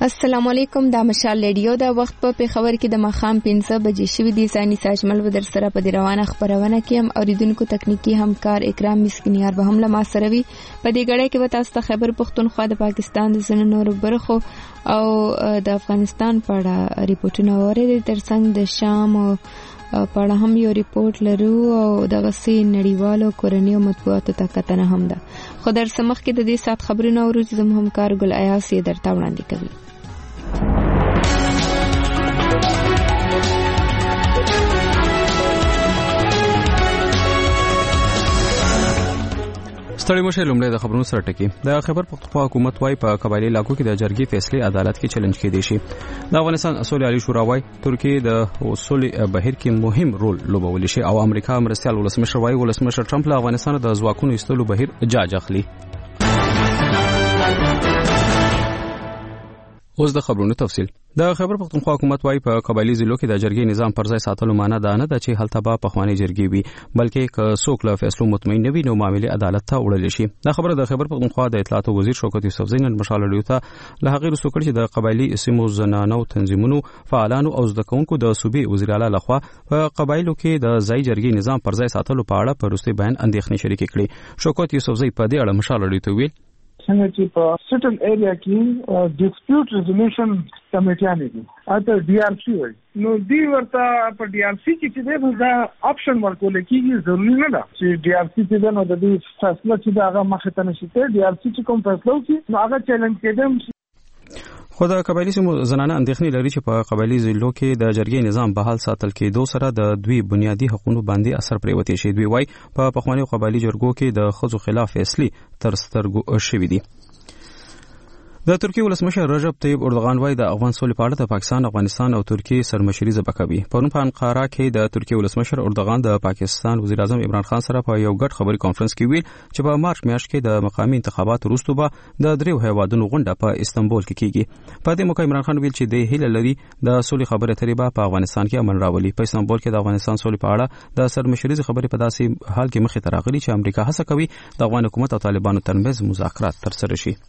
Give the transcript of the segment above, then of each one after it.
السلام علیکم. دا مشال ریډیو دا وخت په خبر کې د مخام 5 بجې شوې دي. ثاني ساجمل و در سره په روانه خبرونه کې هم اوریدونکو تکنیکی همکار اکرام مسکینیار به هم له ما سره وي. په دې غړې کې به تاسو ته خبر پښتونخوا د پاکستان د ځینو نورو برخو او د افغانستان په اړه ریپورتونه اورئ. ترڅنګ د شام په اړه هم یو ریپورت لرو او دغه سي نړیوالو کورنیو مطبوعاتو ته کتنه هم ده. خو در سمخ کې د دې سات خبرونه اورو چې زموږ همکار ګل ایاس یې درته وړاندې کوي. ستړي مشه لومړی د خبرونو سره ټکی. د خیبر پختونخوا حکومت وايي په قبایلی علاقو کې د جرګې فیصله عدالت کې چیلنج کېدي شي. د افغانستان اصول عالی شورا وايي ترکیه د اصول بهیر کې مهم رول لوبولی شي او امریکا مرستيال ولسمشر وايي ولسمشر ټرمپ له افغانستان د ځواکونو ایستلو بهیر جاج اخلي. اوس د خبرونو تفصیل. د خیبر پختونخوا حکومت وايي په قبایلی ضلعو کې د جرګې نظام پر ځای ساتلو معنی دا نه ده چې هلته به پخوانی جرګې وي، بلکې که څوک له فیصلو مطمئن نه وي نو معاملې عدالت ته وړل شي. دا خبره د خیبر پختونخوا د اطلاعات وزیر شوکت یوسفزی نن مشال ریډیو ته له هغه رسو کړ چې د قبایلی سیمو زنانو تنظیمونو فعالانو او زدکونکو د صوبې وزیر اعلی لخوا په قبایلو کې د ځای جرګې نظام پر ځای ساتلو په اړه په وروستي بیان اندېښنې شریک کړې. شوکت یوسفزی په دې اړه مشال ریډیو ته ویل څنګه چې په سټل ایریا کې ډیسپیوټ ریزولوشن کمیټیانې دي اته ډي ار سی وایي نو دی ورته په ډي ار سی کې چې دا اپشن ورکول کېږي ضروري نه ده چې ډي ار سی چې نو د دې فیصله چې هغه مخه ته نشي ته ډي ار سی چې کوم فیصله وکړي نو هغه چیلنج کېدم. خو د قبایلی سیمو زنانه اندېښنې لري چې په قبایلی ضلعو کې د جرګې نظام بحال ساتل کېدو سره د دوی بنیادی حقوقو باندې اثر پریوتی شي. دوی وايي په پخوانی قبایلی جرګو کې د خځو خلاف فیصلې تر سترګو شوې دي. د ترکیه ولسمشر رجب طیب اردوغان وايي د افغان سولې په اړه د پاکستان، افغانستان او ترکیه سرمشري زبکوي. پرون په انقره کې د ترکیه ولسمشر اردوغان د پاکستان وزیر اعظم عمران خان سره په یو ګډ خبري کانفرنس کې ویل چې په مارچ میاشت کې د مقامی انتخاباتو وروسته به د دریو هیوادونو غونډه په استانبول کې کیږي. په دې موقع عمران خان ویل چې د هیله لري د سولې خبرې اترې به په افغانستان کې امن راولي. په استانبول کې د افغانستان سولې په اړه د سرمشري خبرې په داسې حال کې مخې ته راغلي چې امریکا هڅه کوي د افغان حکومت او طالبانو ترمنځ مذاکرات ترسره شي.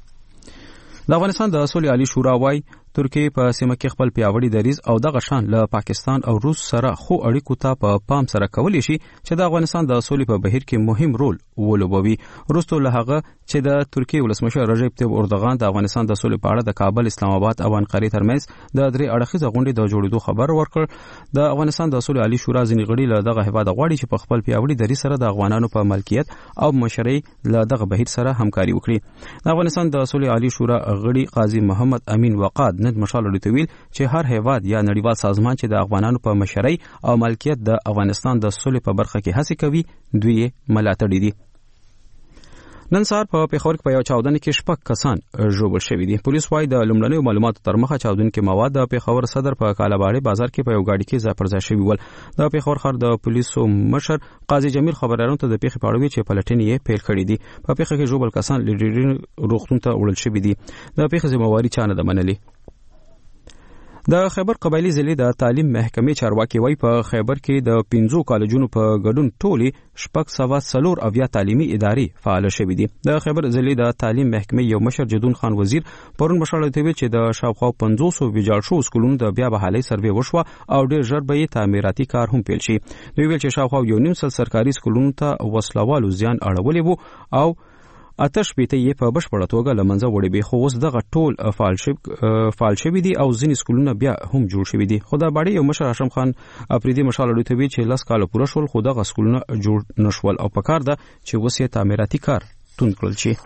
د افغانستان د اصول عالی شورا وايي ترکیه په سیمه کې خپل پیاوړی دریځ او دغه شان له پاکستان او روس سره خو اړیکو ته په پام سره کولی شي چې د افغانستان د اصول په بهیر کې مهم رول ولوبوي. روسو له هغه چې د ترکیه ولسمشر رجب طیب اردوغان د افغانستان د اصول په اړه د کابل، اسلام آباد او انقره ترمنځ د درې اړخیزه غونډې د جوړېدو خبر ورکړ. د افغانستان د اصول عالی شورا ځینې غړي له دغه هیواد غواړي چې په خپل پیاوړی دریځ سره د افغانانو په ملکیت او مشرۍ له دغه بهیر سره همکاري وکړي. د افغانستان د اصول عالی شورا غړي قاضي محمد امین وقاد نن مشال ریډیو چې هر هیواد یا نړیوال سازمان چې د افغانانو په مشرۍ او ملکیت د افغانستان د سولې په برخه کې هڅه کوي دوی ملاتړي دي. نن سهار په پیښور کې په یو چاودنه کې 6 کسان ژوبل شوي دي. پولیس وايي د لومړنیو معلوماتو تر مخه چاودونکو مواد د پیښور صدر په کالاbaړي بازار کې په یو گاډي کې ځای پر ځای شوي ول. د پیښور ښار د پولیسو مشر قاضي جمیل خبريالانو ته د پیښې په اړه چې پلټنې یې پیل کړې دي. په پیښه کې ژوبل کسان لډیرین روغتون ته وړل شوي دي. د پیښې ذمہواری چا نه ده منلې. د خیبر قبایلی ضلع د تعلیم محکمې چارواکي وايي په خیبر کې د 15 کالجونو په ګډون ټولي 604 تعلیمي ادارې فعال شوي دي. د خیبر ضلع د تعلیم محکمې یو مشر جدون خان وزیر پرون مشاله کوي چې د شاوخوا 500 ویجاړ شو سکولونو د بیا بحالي سروې وشوه او ډېر ژر به تعمیراتي کار هم پیل شي. دوی ویل چې شاوخوا 1.5 سرکاري سکولونو ته وسلوالو زیان اړولې وو او آتش بیته یې په بشپړه توګه لمنځه وړي به. خو اوس دغه ټول فعال شوي دي او ځینې سکولونه بیا هم جوړ شوي دي. خو دا باندې یو مشر هاشم خان اپریدي مشال لوي ته وی چې 10 کال پوره شول خو دغه سکولونه جوړ نشول او پکار ده چې اوس یې تعمیراتي کار توند کړل شي.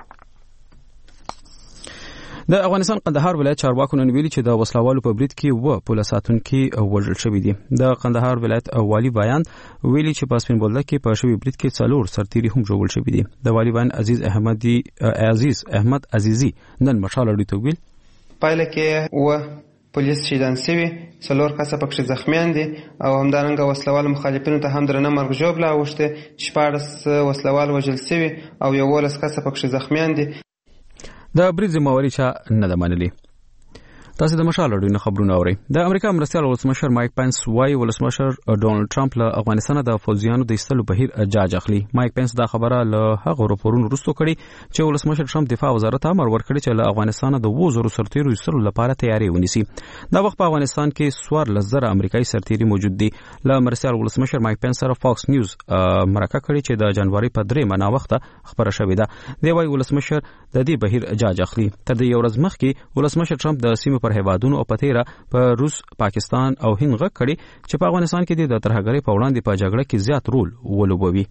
د افغانستان قندهار ولایت چارواکو نن ویلي چې د وسلوالو په برید کې پولیس ساتونکي وژل شوي دي. د قندهار ولایت والی بیان ویلي چې په سپین بولدک کې په شوی برید کې 4 سرتیري هم جوړول شوي دي. د والی بیان عزیز احمد عزیزی نن مشال ډیټو ویل پایله کې پولیس شهیدان شوي، 4 کسه پکې زخمیان دي او همدارنګه وسلوال مخالفینو ته هم درنه مرګ ژوبله اوښته، 14 وسلوال وژل شوي او 11 کسه پکې زخمیان دي. د برید ذمہواری چا نه ده منلې. تاسو د مشال اړوند خبرونه اورئ. د امریکا مرستیال ولسمشر مایک پنس وايي ولسمشر ډونالد ټرمپ له افغانستان د فوجیانو د ایستلو بهیر جاج اخلي. مایک پنس دا خبره له هغه راپورونو وروسته کړي چې ولسمشر ټرمپ دفاع وزارت امر ورکړي چې له افغانستان د 2000 سرتیرو ایستلو لپاره تیاری ونیسي. دا وخت په افغانستان کې 14,000 امریکایي سرتیري موجود دي. له مرستیال ولسمشر مایک پنس سره فاکس نیوز مرکه کړي چې د جنوري په 3 منا وخت خبره شوې ده. دی وايي ولسمشر د دې بهیر جاج اخلي. تر دې یو ورځ مخکې ولسمشر ټرمپ د سیمې پر هیوادونو او پتیرا په روس، پاکستان او هند غږ کړي چې په افغانستان کې د ترهګرۍ په وړاندې په جګړه کې زیات رول ولوبوي.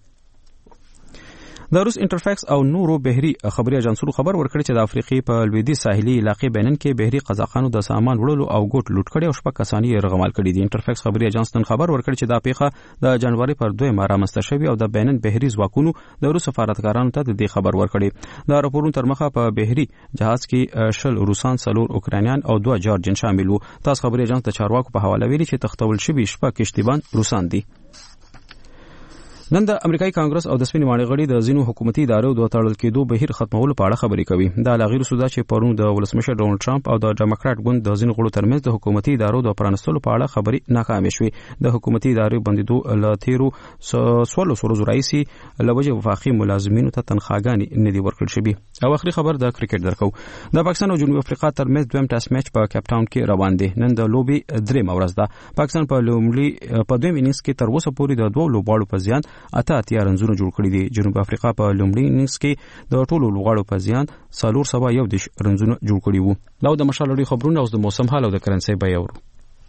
د روس انټرفیکس او نورو بهري خبري اژانسونو خبر ورکړي چې د افریقې په لویدي ساحلي علاقې بینن کې بهري قزاقانو د سامان وړلو او ګوټ لوټ کړي او شپږ کسان یې رغمال کړي دي. انټرفیکس خبري اژانس نن خبر ورکړي چې دا پیښه د جنوري پر 2 رامنځته شوې او د بینن بهري ځواکونو د روس سفارتکارانو ته د دې خبر ورکړي. دا راپورونه تر مخه په بهري جهاز کې شل روسان، 4 اوکرانیان او 2 جورجن شامل وو. تاسو خبري اژانس د چارواکو په حواله ویلي چې تختول شوي شپږ کشتیبان روسان دي. نن د امریکایي کانګرس او د سپینې ماڼۍ غړي د ځینو حکومتي ادارو د تړل کېدو بهیر ختمولو په اړه خبرې کوي. دا لاغیر سودا چې پرون د ولسمشر ډونالد ټرمپ او د ډیموکرات ګوند د ځینو غړو ترمنځ د حکومتي ادارو د پرانستلو په اړه خبرې ناکامې شوې. د حکومتي ادارو بندیدو له تیرو 16 ورځو راځي لوجه وفاقي ملازمینو ته تنخواګانې نه دي ورکړل شوې. او اخري خبر د کرکټ درکو. د پاکستان او جنوب افریقا ترمنځ دویم ټیسټ میچ په کیپ ټاون کې روان دی. نن د لوبي درېمه ورځ ده. پاکستان په دویم انینګز کې تر اوسه پورې د 2 لوبغاړو په زیان 88 رنزونه جوړ کړی دي. جنوب افریقا په لومړي انینګز کې د ټولو لوبغاړو په زیان 401 رنزونه جوړ کړي وو. دا د مشال خبرونه اوس د موسم حال او د کرنسي بیه ورو.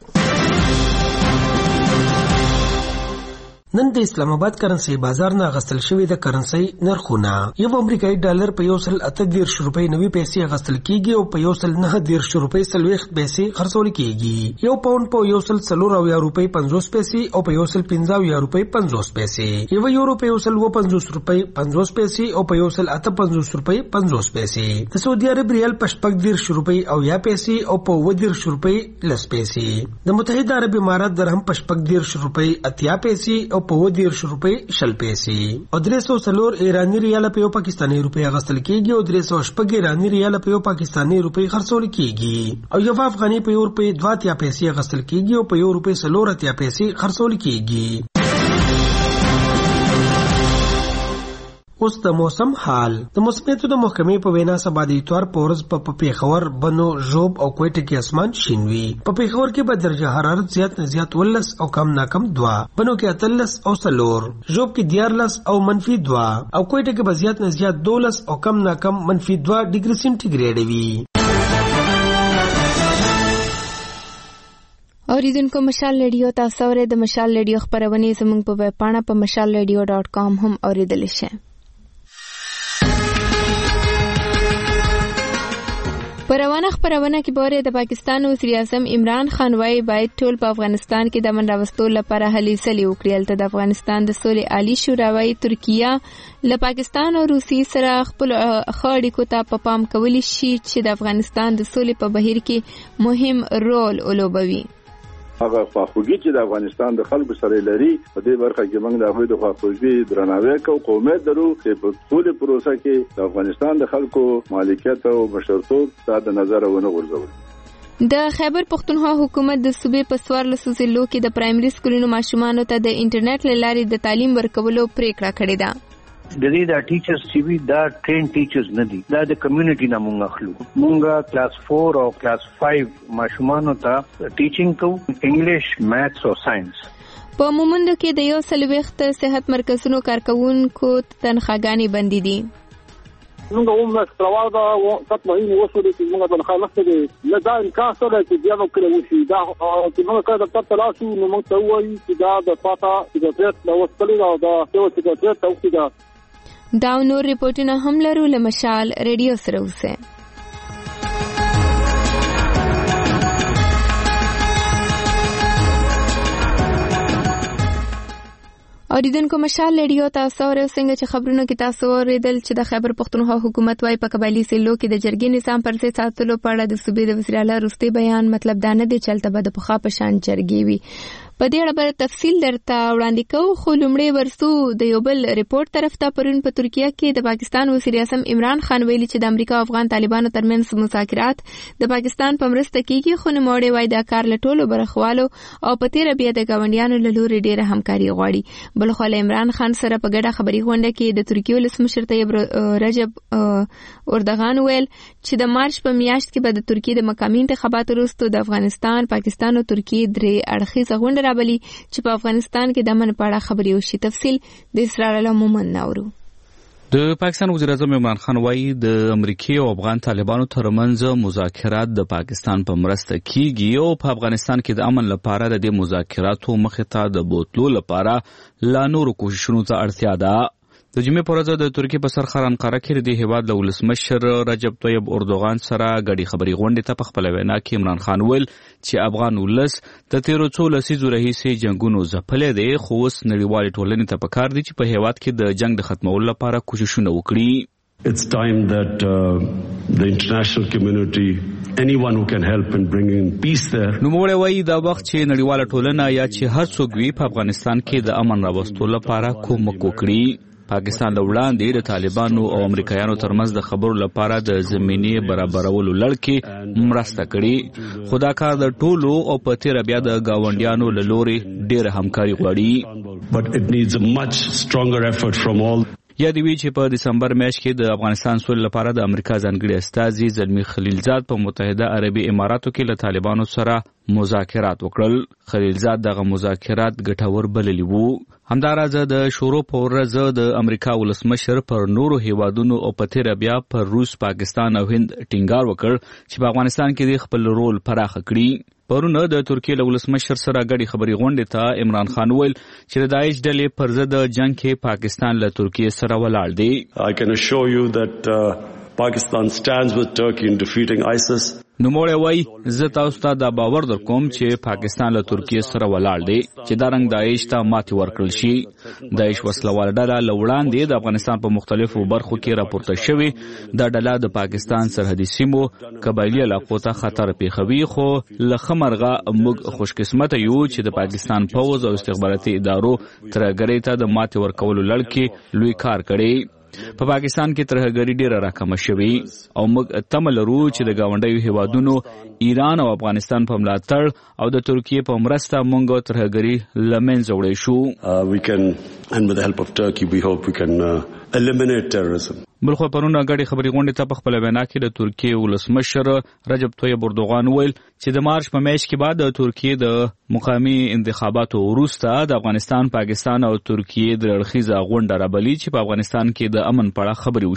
نن د اسلام آباد کرنسي بازار نه غستل شوی د کرنسي نرخونه. یو امریکایي ډالر په 1.38 روپۍ 90 پیسې غستل کیږي او په 1.9 روپۍ 30 پیسې خرڅول کیږي. یو پاوند په 1.4 روپۍ 50 پیسې او په 1.15 روپۍ 50 پیسې. یو یورو په 1.50 روپۍ 50 پیسې او په 1.58 روپۍ 50 پیسې. د سعودي عرب ریال په 14 روپۍ او 10 پیسې او په 10 روپۍ 10 پیسې. د متحده عرب امارات درهم په 14 روپۍ 80 پیسې او په 10 روپۍ 10 پیسې. او 304 ایرانی ریال په یو پاکستانی روپۍ غستل کیږي او 306 ایرانی ریال په یو پاکستانی روپۍ خرڅول کیږي. او یو افغاني په یو روپۍ 2 پیسې غستل کیږي او په یو روپۍ 4 پیسې خرڅول کیږي. اوس د موسم حال. د موسمیاتو د محکمې په وینا سبا د اتوار په ورځ په پیښور، بنو، ژوب او کوټه کې اسمان شین وي. په پیښور کې به درجه حرارت زیات نه زیات 19 او کم نه کم 2، بنو کې 13 او 4، ژوب کې 14 او -2 او کوټه کې به زیات نه زیات 12 او کم نه کم -2 ډیګري سنټیګریډ وي. اوریدونکو مشال ریډیو تاسو اورئ. د مشال ریډیو خبرونه زموږ په ویب پاڼه په mashalradio.com هم اوریدل شئ. پروانه خبرونه کې بوره د پاکستان وزیر اعظم عمران خان وايي باید ټول په افغانستان کې د منراوستو لپاره هلي ځلې وکړي. ته د افغانستان د سولې عالی شورا وايي ترکیه له پاکستان او روسي سره خپل اړیکو ته پام کولی شي چې د افغانستان د سولې په بهیر کې مهم رول ولوبوي. هغه خواخوږي چې د افغانستان د خلکو سره لري په دې برخه کې موږ د هغوی د خواخوږي درناوی کوو. قومیت درو چې په ټول پروسه کې د افغانستان د خلکو مالکیت او مشرتوب ته د نظر ونه غورځول. د خیبر پختونخوا حکومت د صوبې په 14 ضلعو کې د پرایمري سکولونو ماشومانو ته د انټرنیټ له لارې د تعلیم ورکولو پریکړه کړې ده. د دې د ټیچرز چې وی دا ټرین ټیچرز نه دي، دا د کمیونټي نه مونږ اخلو. مونږه کلاس 4 او کلاس 5 ماشومانو ته ټیچینګ کوو، انګلیش، میثس او ساينس. په مومندو کې د 140 صحت مرکزونو کارکونکو تنخواګانې بندي دي. موږ هم ستراو دا څه مهمه وسوله چې موږ په خلک کې نه دا امکان سره چې بیا نو کړو شي دا چې موږ کله د تاسو نو موږ ته وایي چې دا د فاتا چې د وسپلې او دا چې د توګه دا نور ریپورتونه هم لرو. له مشال ریډیو سره اوسه. اوریدونکو مشال ریډیو تاسو اورئ. څنګه چې خبرونه کې تاسو اوریدل چې د خیبر پختونخوا حکومت وايي په قبایلی سیلو کې د جرګې نظام پر ضد ساتلو په اړه د صوبې د وزیر اعلی وروستي بیان مطلب دا نه دی چې البته به د پخوا په شان جرګې وي. په دې اړه به تفصیل درته وړاندې کوو، خو لومړی ورسو د یو بل ریپورت طرف ته. پرون په ترکیه کې د پاکستان وزیر اعظم عمران خان ویلي چې د امریکا او افغان طالبانو ترمنځ مذاکرات د پاکستان په مرسته کیږي، خو نوموړی وایي دا کار له ټولو برخوالو او په تیره بیا د ګاونډیانو له لوري ډیره همکاري غواړي. بلخوا له عمران خان سره په ګډه خبري غونډه کې د ترکیې ولسمشر طیب رجب اردوغان ویل چې د مارچ په میاشت کې به د ترکیې د مقامي انتخاباتو وروسته د افغانستان، پاکستان او ترکیې درې اړخیزه غونډه رابلي چې په افغانستان کې د امن په اړه خبرې وشي. تفصیل د اسرار الله مومن ناورو. د پاکستان وزیر اعظم عمران خان وایي د امریکای او افغان طالبانو ترمنځ مذاکرات د پاکستان په مرسته کیږي او په افغانستان کې د امن لپاره د دې مذاکراتو مخې ته د بوتلو لپاره لا نورو کوششونو ته اړتیا ده. د جمعې په ورځ د ترکیې په سرخر انقره کې د هیواد له ولسمشر رجب طیب اردوغان سره ګډې خبرې غونډې ته په خپله وینا کې عمران خان ویل چې افغان ولس د تیرو څو لسیزو راهیسې جنګونو ځپلی دی، خو اوس نړیوالې ټولنې ته پکار دی چې په هیواد کې د جنګ د ختمولو لپاره کوششونه وکړي. It's time that the international community, anyone who can help in bringing peace there. نوموړی وایي دا وخت چې نړیواله ټولنه یا چې هر څوک وي په افغانستان کې د امن راوستلو لپاره کومک وکړي. پاکستان له وړاندې د طالبانو او امریکایانو ترمنځ د خبرو لپاره د زمینې برابرولو لړ کې مرسته کړې، خو دا کار د ټولو او په تیره بیا د ګاونډیانو له لوري ډېره همکاري غواړي. But it needs a much stronger effort from all. یاد وی چې په دسمبر میاشت کې د افغانستان سولې لپاره د امریکا ځانګړي استازي زلمی خلیلزاد په متحده عربي اماراتو کې له طالبانو سره مذاکرات وکړل. خلیلزاد دغه مذاکرات ګټور بللي وو. همداراز د شروع په ورځ د امریکا ولسمشر پر نورو هیوادونو او په تیره بیا پر روس، پاکستان او هند ټینګار وکړ چې په افغانستان کې د خپل رول پراخ کړي. پرونه د ترکیې له ولسمشر سره ګډې خبرې غونډې ته عمران خان ویل چې د داعش ډلې پر ضد جنګ کې پاکستان له ترکیې سره ولاړ دی. I can assure you that Pakistan stands with Turkey in defeating ISIS. نوموړی وایي زه تاسو ته دا باور در کوم چې پاکستان له ترکیې سره ولاړ دی چې دا رنګ داعش ته ماتې ورکړل شي. داعش وسلواله ډله له وړاندې د افغانستان په مختلفو برخو کې راپورته شوې. دا ډله د پاکستان سرحدي سیمو قبایلي علاقو ته خطر پیښوي، خو له ښه مرغه موږ خوشقسمته یو چې د پاکستان پوځ او استخباراتي ادارو ترهګرۍ ته د ماتې ورکولو لړ کې لوی کار کړی. په پاکستان کې ترهګري ډیره راکمه شوې او موږ تمه لرو چې د ګاونډیو هیوادونو ایران او افغانستان په ملاتړ او د ترکیې په مرسته موږ ترهګري له منځه وړی شو. We can, and with the help of Turkey, we hope we can eliminate terrorism. بلخو پرونه ګډې خبرې غونډې ته په خپله وینا کې د ترکیې ولسمشر رجب طیب اردوغان ویل چې د مارچ په میاشت کې بعد د ترکیې د مقامي انتخاباتو وروسته د افغانستان، پاکستان او ترکیې درې اړخیزه غونډه رابلي چې په افغانستان کې د امن په اړه خبرې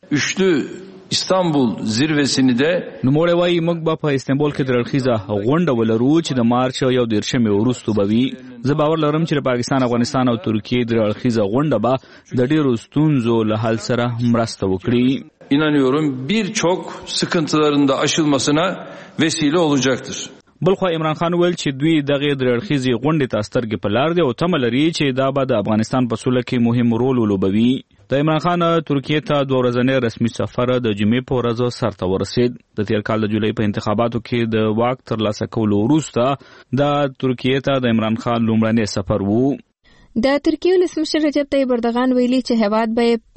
وشي. استانبول زیروسini de نوموړی وایي موږ به په استانبول کې درې اړخیزه غونډه ولرو چې د مارچ 1 وروسته به وي. زه باور لرم چې د پاکستان، افغانستان او ترکیې درې اړخیزه غونډه به د ډیرو ستونزو له حل سره مرسته وکړي. İnanıyorum birçok sıkıntıların da aşılmasına vesile olacaktır. بلخو عمران خان ویل چې دوی دغه درې اړخیزې غونډې ته سترګې په لار دي او تمه لري چې دا به د افغانستان په سوله کې مهم رول ولوبوي. د عمران خان ترکیې ته 2 ورځنی رسمي سفر د جمعې په ورځ سرته ورسید. د تیر کال د جولای په انتخاباتو کې د واک ترلاسه کولو وروسته د ترکیې ته د عمران خان لومړنی سفر وو. د ترکیې ولسمشر رجب طیب اردوغان ویلي چې هیواد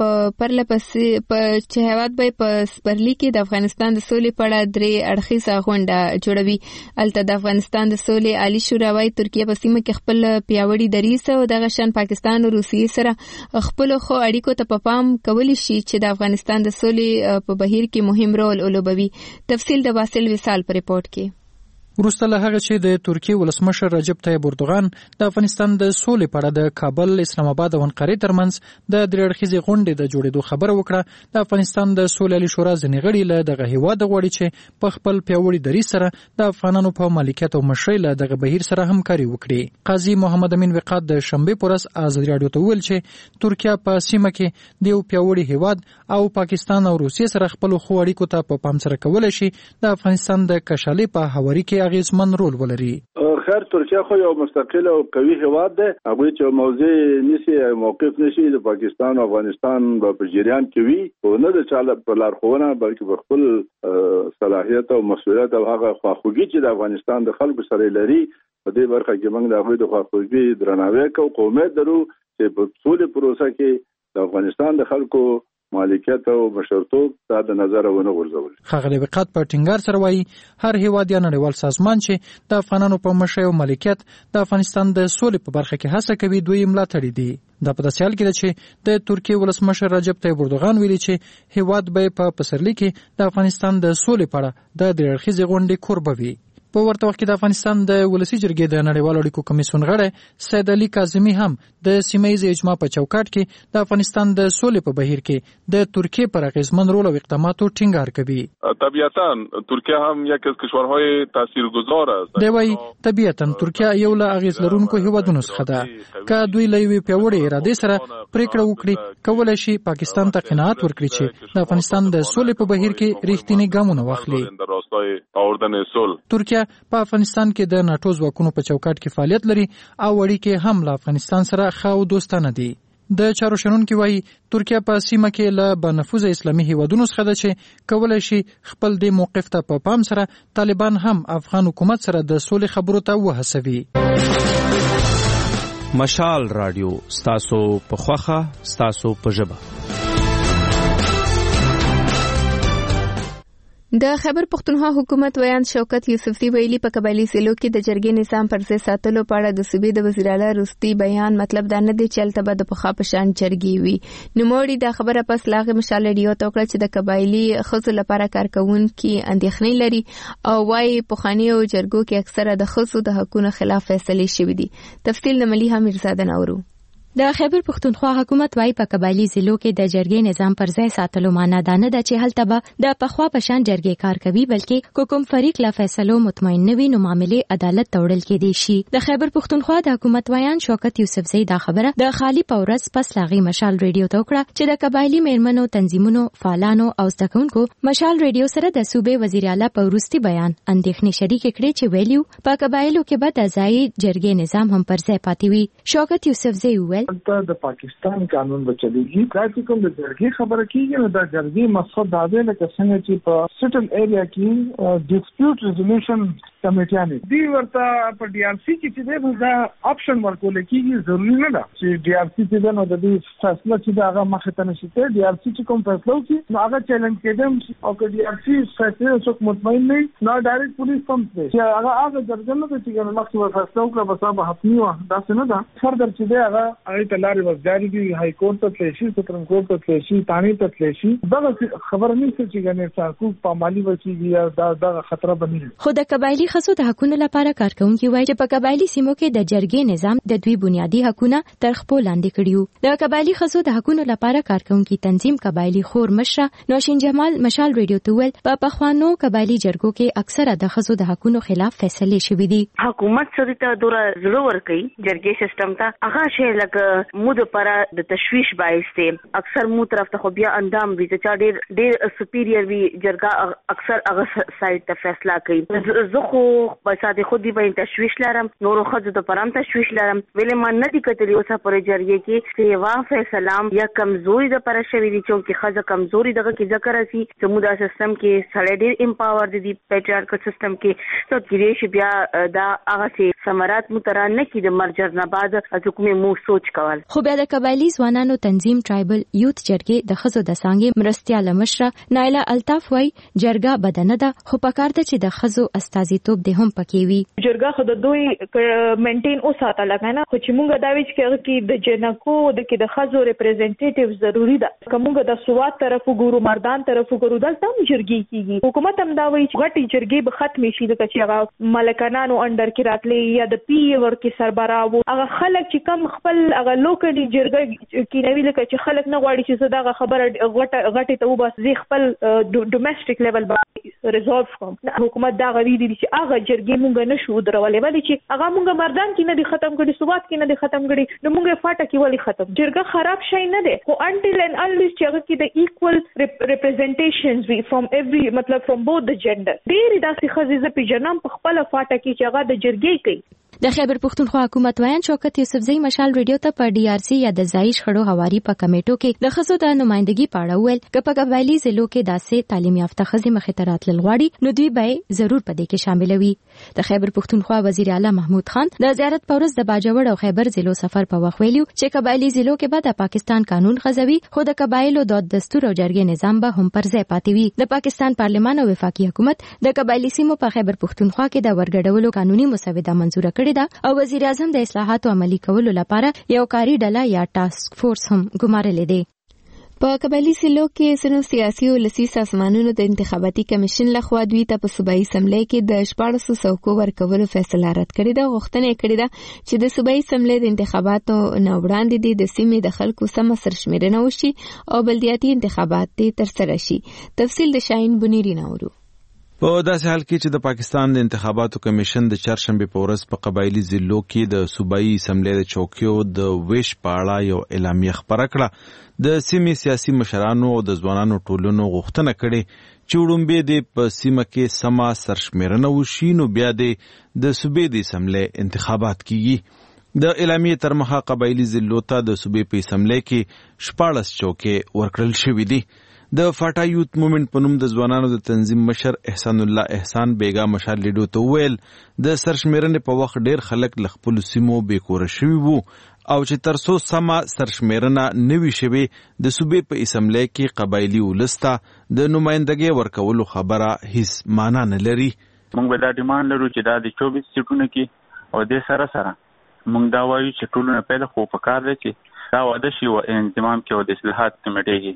به په سپرلي کې د افغانستان د سولې په اړه درې اړخیزه غونډه جوړوي. هلته د افغانستان د سولې عالی شورا وايي ترکیه په سیمه کې خپل پیاوړي دریځ او دغه شان پاکستان او روسیې سره خپل خو اړیکو ته په پام کولی شي چې د افغانستان د سولې په بهیر کې مهم رول ولوبوي. تفصیل د واصل وصال په ریپورت کې. وروسته له هغه چې د ترکیې ولسمشر رجب طیب اردوغان د افغانستان د سولې په اړه د کابل، اسلام آباد او انقرې ترمنځ د درې اړخیزې غونډې د جوړېدو خبره وکړه، د افغانستان د سولې عالي شورا ځینې غړي له دغه هیواد غواړي چې په خپل پیاوړي دریځ سره د افغانانو په مالکیت او مشرۍ له دغه بهیر سره همکاري وکړي. قاضي محمد امین وقات د شنبې په ورځ ازادي راډیو ته وویل چې ترکیه په سیمه کې د یو پیاوړي هیواد او پاکستان او روسیې سره خپل خو اړیکو ته په پام سره کولای شي د افغانستان د کشالۍ په هواري کې اغیزمن رول ولري. خیر ترکیه خو یو مستقل او قوي هیواد دی، هغه چې موضوع نشي موقف نشي د پاکستان او افغانستان په جریان کې وي او نه د چاله په لارښوونه بلکې په خپل صلاحیت او مسؤلیت او هغه خواخوږي چې د افغانستان د خلکو سره لري په دې برخه کې موږ د هغوی د خواخوږي درناوی کوو. امید لرو چې په ټول پروسه کې د افغانستان د خلکو مالکیت او مشرتوب ته د نظر ونه غورځول. ښاغلی وقات په ټینګار سره وایي هر هیواد یا نړیوال سازمان چې د افغانانو په مشرۍ او مالکیت د افغانستان د سولې په برخه کې هڅه کوي دوی ملاتړي دي. دا په داسې حال کې ده چې د ترکیې ولسمشر رجب طیب اردوغان ویلي چې هیواد به په پسرلي کې د افغانستان د سولې په اړه د درې اړخیزې غونډې کوربه وي. په ورته وخت کې د افغانستان د ولسی جرګې د نړیوالو اړیکو کمیسیون غړی سید علي کاظمي هم د سیمه‌ییز اجماع په چوکاټ کې د افغانستان د سولې په بهیر کې د ترکیه پر اغیزمن رول او اقداماتو ټینګار کوي. طبیعتاً ترکیه هم یکی از کشورهای تاثیرگذار است. دی وايي طبیعتاً ترکیه یو له اغیز لرونکو هیوادونو څخه ده. که دوی له یوې پیاوړې ارادې سره پریکړه وکړي کولی شي پاکستان ته قناعت ورکړي چې د افغانستان د سولې په بهیر کې ریښتینی ګامونه واخلي. ترکیه په افغانستان کې د ناتو ځواکونو په چوکاټ کې فعالیت لري او اړیکې هم له افغانستان سره ښه او دوستانه دي. د چارو شنونکي وایي ترکیه په سیمه کې له بنفوذه اسلامي هیوادونو څخه ده چې کولی شي خپل د موقف ته په پام سره طالبان هم افغان حکومت سره د سولې خبرو ته وهڅوي. مشال رادیو ستاسو په خوښه ستاسو په ژبه. د خیبر پختونخوا حکومت ویاند شوکت یوسفزي ویلي په قبایلی ضلعو کې د جرګې نظام پر ځای ساتلو په اړه د صوبې د وزیر اعلی وروستي بیان مطلب دا نه دی چې هلته به د پخوا په شان جرګې وي. نوموړي دا خبره پس له هغې مشال ریډیو ته وکړه چې د قبایلي ښځو لپاره کارکوونکي اندېښنې لري او وایي پخوانیو جرګو کې اکثره د ښځو د حقونو خلاف فیصلې شوي دي. تفصیل د ملیحه میرزاده نورو. د خیبر پختونخوا حکومت وايي په قبایلی ضلعو کې د جرګې نظام پر ځای ساتلو معنا دا نه ده چې هلته به د پخوا په شان جرګې کار کوي بلکې کوم فریق له فیصلو مطمئن نه وي نو معاملې عدالت ته وړل کېدای شي. د خیبر پختونخوا د حکومت ویاند شوکت یوسفزي دا خبره د خالی پورس پس لاغي مشال ریډیو ته وکړه چې د قبایلی میرمنو تنظیمونو فعالانو او زدهکونکو مشال ریډیو سره د صوبې وزیر اعلی په وروستي بیان اندېښنې شریک کړي چې ویلیو په قبایلو کې به د ځای جرګې نظام هم پر ځای پاتې وي. شوکت یوسفزي وویل د پاکستان قانون به چلیږي دا چې کوم د جرګې خبره کیږي نو دا جرګې مقصد دا دی لکه څنګه چې په سټل ایریا کې ډیسپیوټ ریزولوشن کمیټیانې دی ورته په ډي ار سي کې چې دا آپشن ورکول کیږي ضروري نه ده چې ډي ار سي چې نو د دې فیصله چې هغه مخه ته نشي ته ډي ار سي چې کوم فیصله وکړي نو هغه چیلنج کېدم او که ډي ار سي فیصله څوک مطمئن نه نو ډایرکټ پولیس کوم چې هغه جرګه نه چې ګنه مخکې فیصله وکړه بس هغه حتمی و دا څه نه ده فردر چې هغه تلاري وزداري دی های کورټ ته تلشي سپریم کورټ ته تلشي تانی ته تلشي دا خبر نه چې ګنه تاسو په مالی وچیږي یا دا خطر بني. خو د قبایلی خصو د حقوقو لپاره کارکونکي وایي چې په قبایلی سیمو کې د جرګې نظام د دوی بنیادی حقوقونه تر خپل لاندې کړیو. د قبایلی خصو د حقوقو لپاره کارکونکي تنظیم قبایلی خور مشره نوشین جمال مشال ریډیو ته ویل په پخوانو قبایلی جرګو کې اکثره د خصو د حقوقو خلاف فیصله شوې دي. حکومت سره ته دوره زړه ور کوي جرګې سیستم ته هغه شی لکه مود پر د تشویش باعث دی اکثر مو طرف ته خو بیا اندام وي چې ډېر سپیریئر وي جرګه اکثر هغه سایت ته فیصله کوي. زه خو په ساده خو دی به تشویش لرم نورو خځو ته پرم تشویش لرم ویلې ما نه دي کتلی اوسه پر جرګې کې سیوا فیصله یا کمزوري د پر شوی دي چې خځه کمزوري دغه کې ذکر راسي چې مودا سیستم کې سړی ډېر امپاور دي پیټریارکل سیستم کې ته کېږي چې بیا دا هغه سي ثمرات مترانه کې د مرجر نه بعد حکومت مو سوچ کول. خو بیا د قبایلی ځوانانو تنظیم ټرایبل یوث جرګې د خزو د سانګې مرستیال مشره نایله الطاف وای جرګه بدنه ده خو پکار ته چې د خزو استازیتوب د هم پکې وي. جرګه خو د دوی مینټین او ساته لګنه خو چې مونږ دا وی چې کې د جنکو د کې د خزو ریپرزنټیټیو ضروری ده کومه د سواد طرف ګورو مردان طرف ګورو دلته جرګې کیږي حکومت هم دا وی چې غټي جرګې به ختمې شي د چې هغه ملکانانو انډر کې راتلې یا د پی ورکی سربراو هغه خلک چې کم خپل هغه لوکلي جرګه کې نوی لکه چې خلک نه غواړي چې صدا خبره غټه ته وبس زی خپل ډومېسټک لیول باندې ریزولف کوم حکومت دا غوړي دي چې هغه جرګې مونږ نه شو درولې ولې چې هغه مونږ مردان کې نه دي ختم کړي سواد کې نه دي ختم کړي نو مونږه فاټه کې ولې ختم جرګه خراب شي نه ده خو انټل ان انلیس چې هغه کې د ایکوال ریپرزنټیشنز وی فرام ایوری مطلب فرام بوث د جندر ډېر داسې خزې ز په جنم په خپل فاټه کې چې هغه د جرګې کوي د خیبر پښتونخوا حکومت ویان شوکت یوسفزئی مشال ریډیو ته په ډي آر سي یا د ځایش خړو هواري په کمیټو کې د ښځو د نمائندګي په اړه وویل چې په قبایلي ضلعو کې داسې تعلیم یافته ښځې مخې ته راتلل غواړي نو دوی به ضرور په دې کې شاملوي. د خیبر پښتونخوا وزیر اعلی محمود خان د زیارت په ورځ د باجوړ او خیبر ضلعو سفر په وخت ویلو چې قبایلي ضلعو کې به د پاکستان قانون خزوي خو د قبایلو د دستور او جرګې نظام به هم پر ځای پاتې وي. د پاکستان پارلمان او وفاقي حکومت د قبایلي سیمو په خیبر پښتونخوا کې د ورګډولو قانوني مسوده منزور کړې ده او وزیر اعظم د اصلاحاتو عملي کولو لپاره یو کاري ډله یا ټاسک فورس هم ګمارلې ده. په قبایلي ضلعو کې سنو سیاسي او ولسي سازمانونو د انتخاباتي کمیشن لخوا دوی ته په صوبایي اسمبلی کې د 1400 څوکو ورکولو فیصله رد کړې ده. غوښتنه کړې ده چې د صوبایي اسمبلی د انتخاباتو نه وړاندې د سیمې د خلکو سم سرشمیرنه وشي او بلدیاتي انتخابات ترسره شي. تفصیل د شاهین بنيري نورو. په داسې حال کې چې د پاکستان د انتخاباتو کمیشن د چهارشنبه په ورځ په قبایلي ضلعو کې د صوبایي اسمبلی د چوکیو د ویش په اړه یو اعلامیه خپره کړه. د سیمې سیاسي مشرانو او د ځوانانو ټولنو غوښتنه کړې چې وړومبې د په سیمه کې سما سرشمیرنه وشي نو بیا د صوبې د اسمبلی انتخابات کیږي. د اعلامیې تر مخه قبایلي ضلعو ته د صوبې په اسمبلی کې 14 چوکې ورکړل شوې دي. د فاټا یوت موومنت په نوم د ځوانانو د تنظیم مشر احسان الله احسان بیگا مشال لیډو ته ویل د سرشمیرنې په وخت ډیر خلک ل خپل سیمو بیکوره شوي وو او چې ترڅو سما سرشمیرنه نوي شوي د صوبې په اسمبلی کې قبایلي ولسته د نمائندګۍ ورکولو خبره هیڅ معنا نه لري. موږ به دا ډیماند لرو چې دا د 24 سیټونو کې او د سره موږ دا وایو چې ټولونه پیدا خو په کار دی چې دا واده شي او انضمام کې او د اصلاحات کمیټې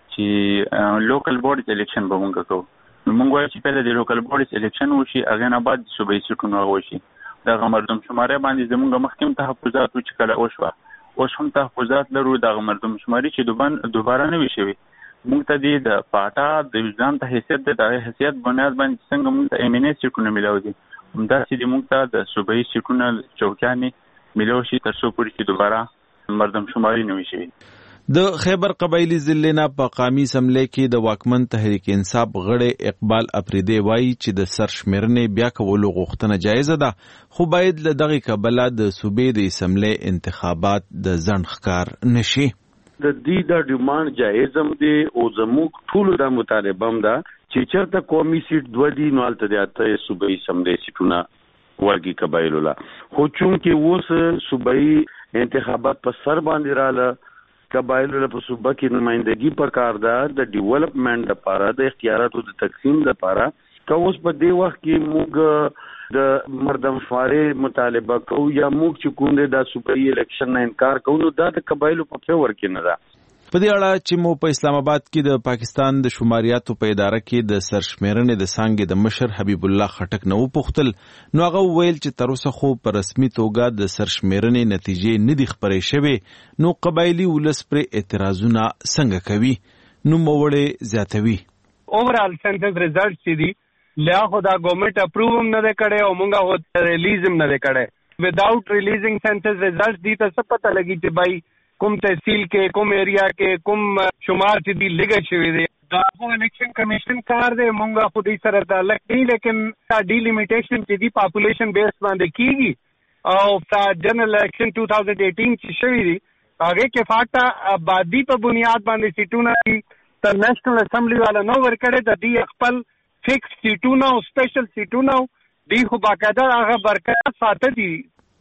چې لوکل بورډز الیکشن به مونږ کوو. مونږ وایو چې پیدا د لوکل بورډز الیکشن وشي هغه نه بعد صوبایي سیټونه وشي. دغه مردم شماري باندې زمونږ مخکې تحفظات چې کله وشوه اوس هم تحفظات لرو. دغه مردم شماري چې دوباره نه وي شوي مونږ ته د پاټا د وجدان ته حیثیت د حیثیت بنیاد باندې څنګه مونږ ته امنیت سیټونه ملاوي دي همداسې د مونږ ته د صوبایي سیټونه چوکیانې ملاوي شي تر څو پورې چې دوباره مردم شماري نه وي شوي. د خیبر قبایلی ضلع نه په قومي اسمبلی کې د واکمن تحریک انصاف غړی اقبال اپریدی وایي چې د سرشمیرنې بیا کولو غوښتنه جایزه ده خو باید له دغه کبله د صوبې د اسمبلی انتخابات د ځنډ ښکار نشي. د دې د ډیماند جایزم دی او زموږ ټول د مطالبه هم ده چې چېرته قومي سیټ دوه دي نو هلته د اته صوبایي اسمبلی سیټونه ورکړي قبایلو له. خو چونکې اوس صوبایي انتخابات په سر باندې رااله قبایلو له په صوبه کې نمائندګي پکار ده د ډیولپمنٹ لپاره د اختیاراتو د تقسیم لپاره. که اوس په دې وخت کې موږ د مردم شماري مطالبه کوو یا موږ چې کوم د صوبایي الیکشن نه انکار کوو نو دا د قبایلو په فیور کې نه ده. په دې اړه چې مو په اسلام آباد کې د پاکستان د شماریاتو په اداره کې د سرشمیرنې د څانګې د مشر حبیب الله خټک نه وپوښتل نو هغه وویل چې تر اوسه خو په رسمي توګه د سرشمیرنې نتیجې نه دي خپرې شوې نو قبایلي ولس پر اعتراضونه څنګه کوي. نو موړې زیاتوي اوورال سنسس ریزلټس چې دي لا خو دا ګورنمنت اپروو هم نه کړي او مونږه هو ریلیز هم نه کړي. وداوت ریلیزینګ سنسس ریزلټس دي ته څه پته لګي چې بای کوم تحصیل کې کوم ایریا کې کوم شمار چې دی لګا شوی دی. دا خو الیکشن کمیشن کار دی مونږه خو دې سره تعلق دی لیکن دا ډیلیمیټیشن چې دی پاپولیشن بیس باندې کیږي او دا جنرال الیکشن 2018 چې شوی دی هغه کې فاټا آبادی په بنیاد باندې سیټونه تر نېشنل اسمبلی والا نو ورکړي د دې خپل فکس سیټونه او سپیشل سیټونه دی خو باقاعده هغه برقرار ساتي دي.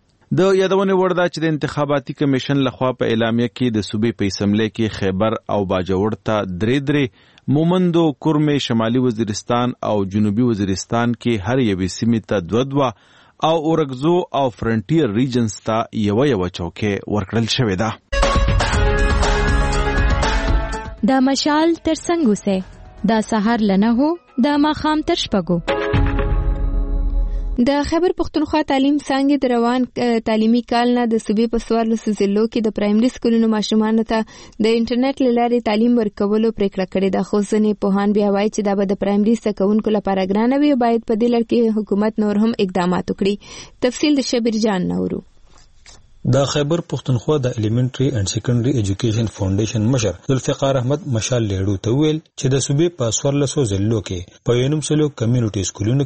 د یادونې وړ ده چې د انتخاباتي کمیشن لخوا په اعلامیه کې د صوبې په اسمبلی کې خیبر او باجوړ ته درې مومندو کورمې شمالي وزیرستان او جنوبي وزیرستان کې هر یوې سیمې ته 2 او اورګزو او فرنټیر ریجنز ته یو چوکۍ ورکړل شوې ده. دا مشال تر څنګه سه دا سحر لنه هو دا ماخام تر شپږو. د خیبر پښتونخوا تعلیم څانګې د روان تعلیمي کال نه د صوبې په 14 ضلعو کې د پرایمري سکولونو ماشومانو ته د انټرنیټ له لارې تعلیم ورکولو پریکړه کړې ده. خو ځینې پوهان بیا وایي چې دا به د پرایمري زده کوونکو لپاره ګرانه وي او باید په دې لړ کې حکومت نور هم اقدامات وکړي. تفصیل د شبیر جان نورو. د خیبر پښتونخوا د الیمنټری اینڈ سیکنډري ایجوکیشن فاونډیشن مشر ذوالفقار احمد مشال لیډو ته ویل چې د صوبې په 1400 ضلعو کې په 900 کمیونټي سکولونو کې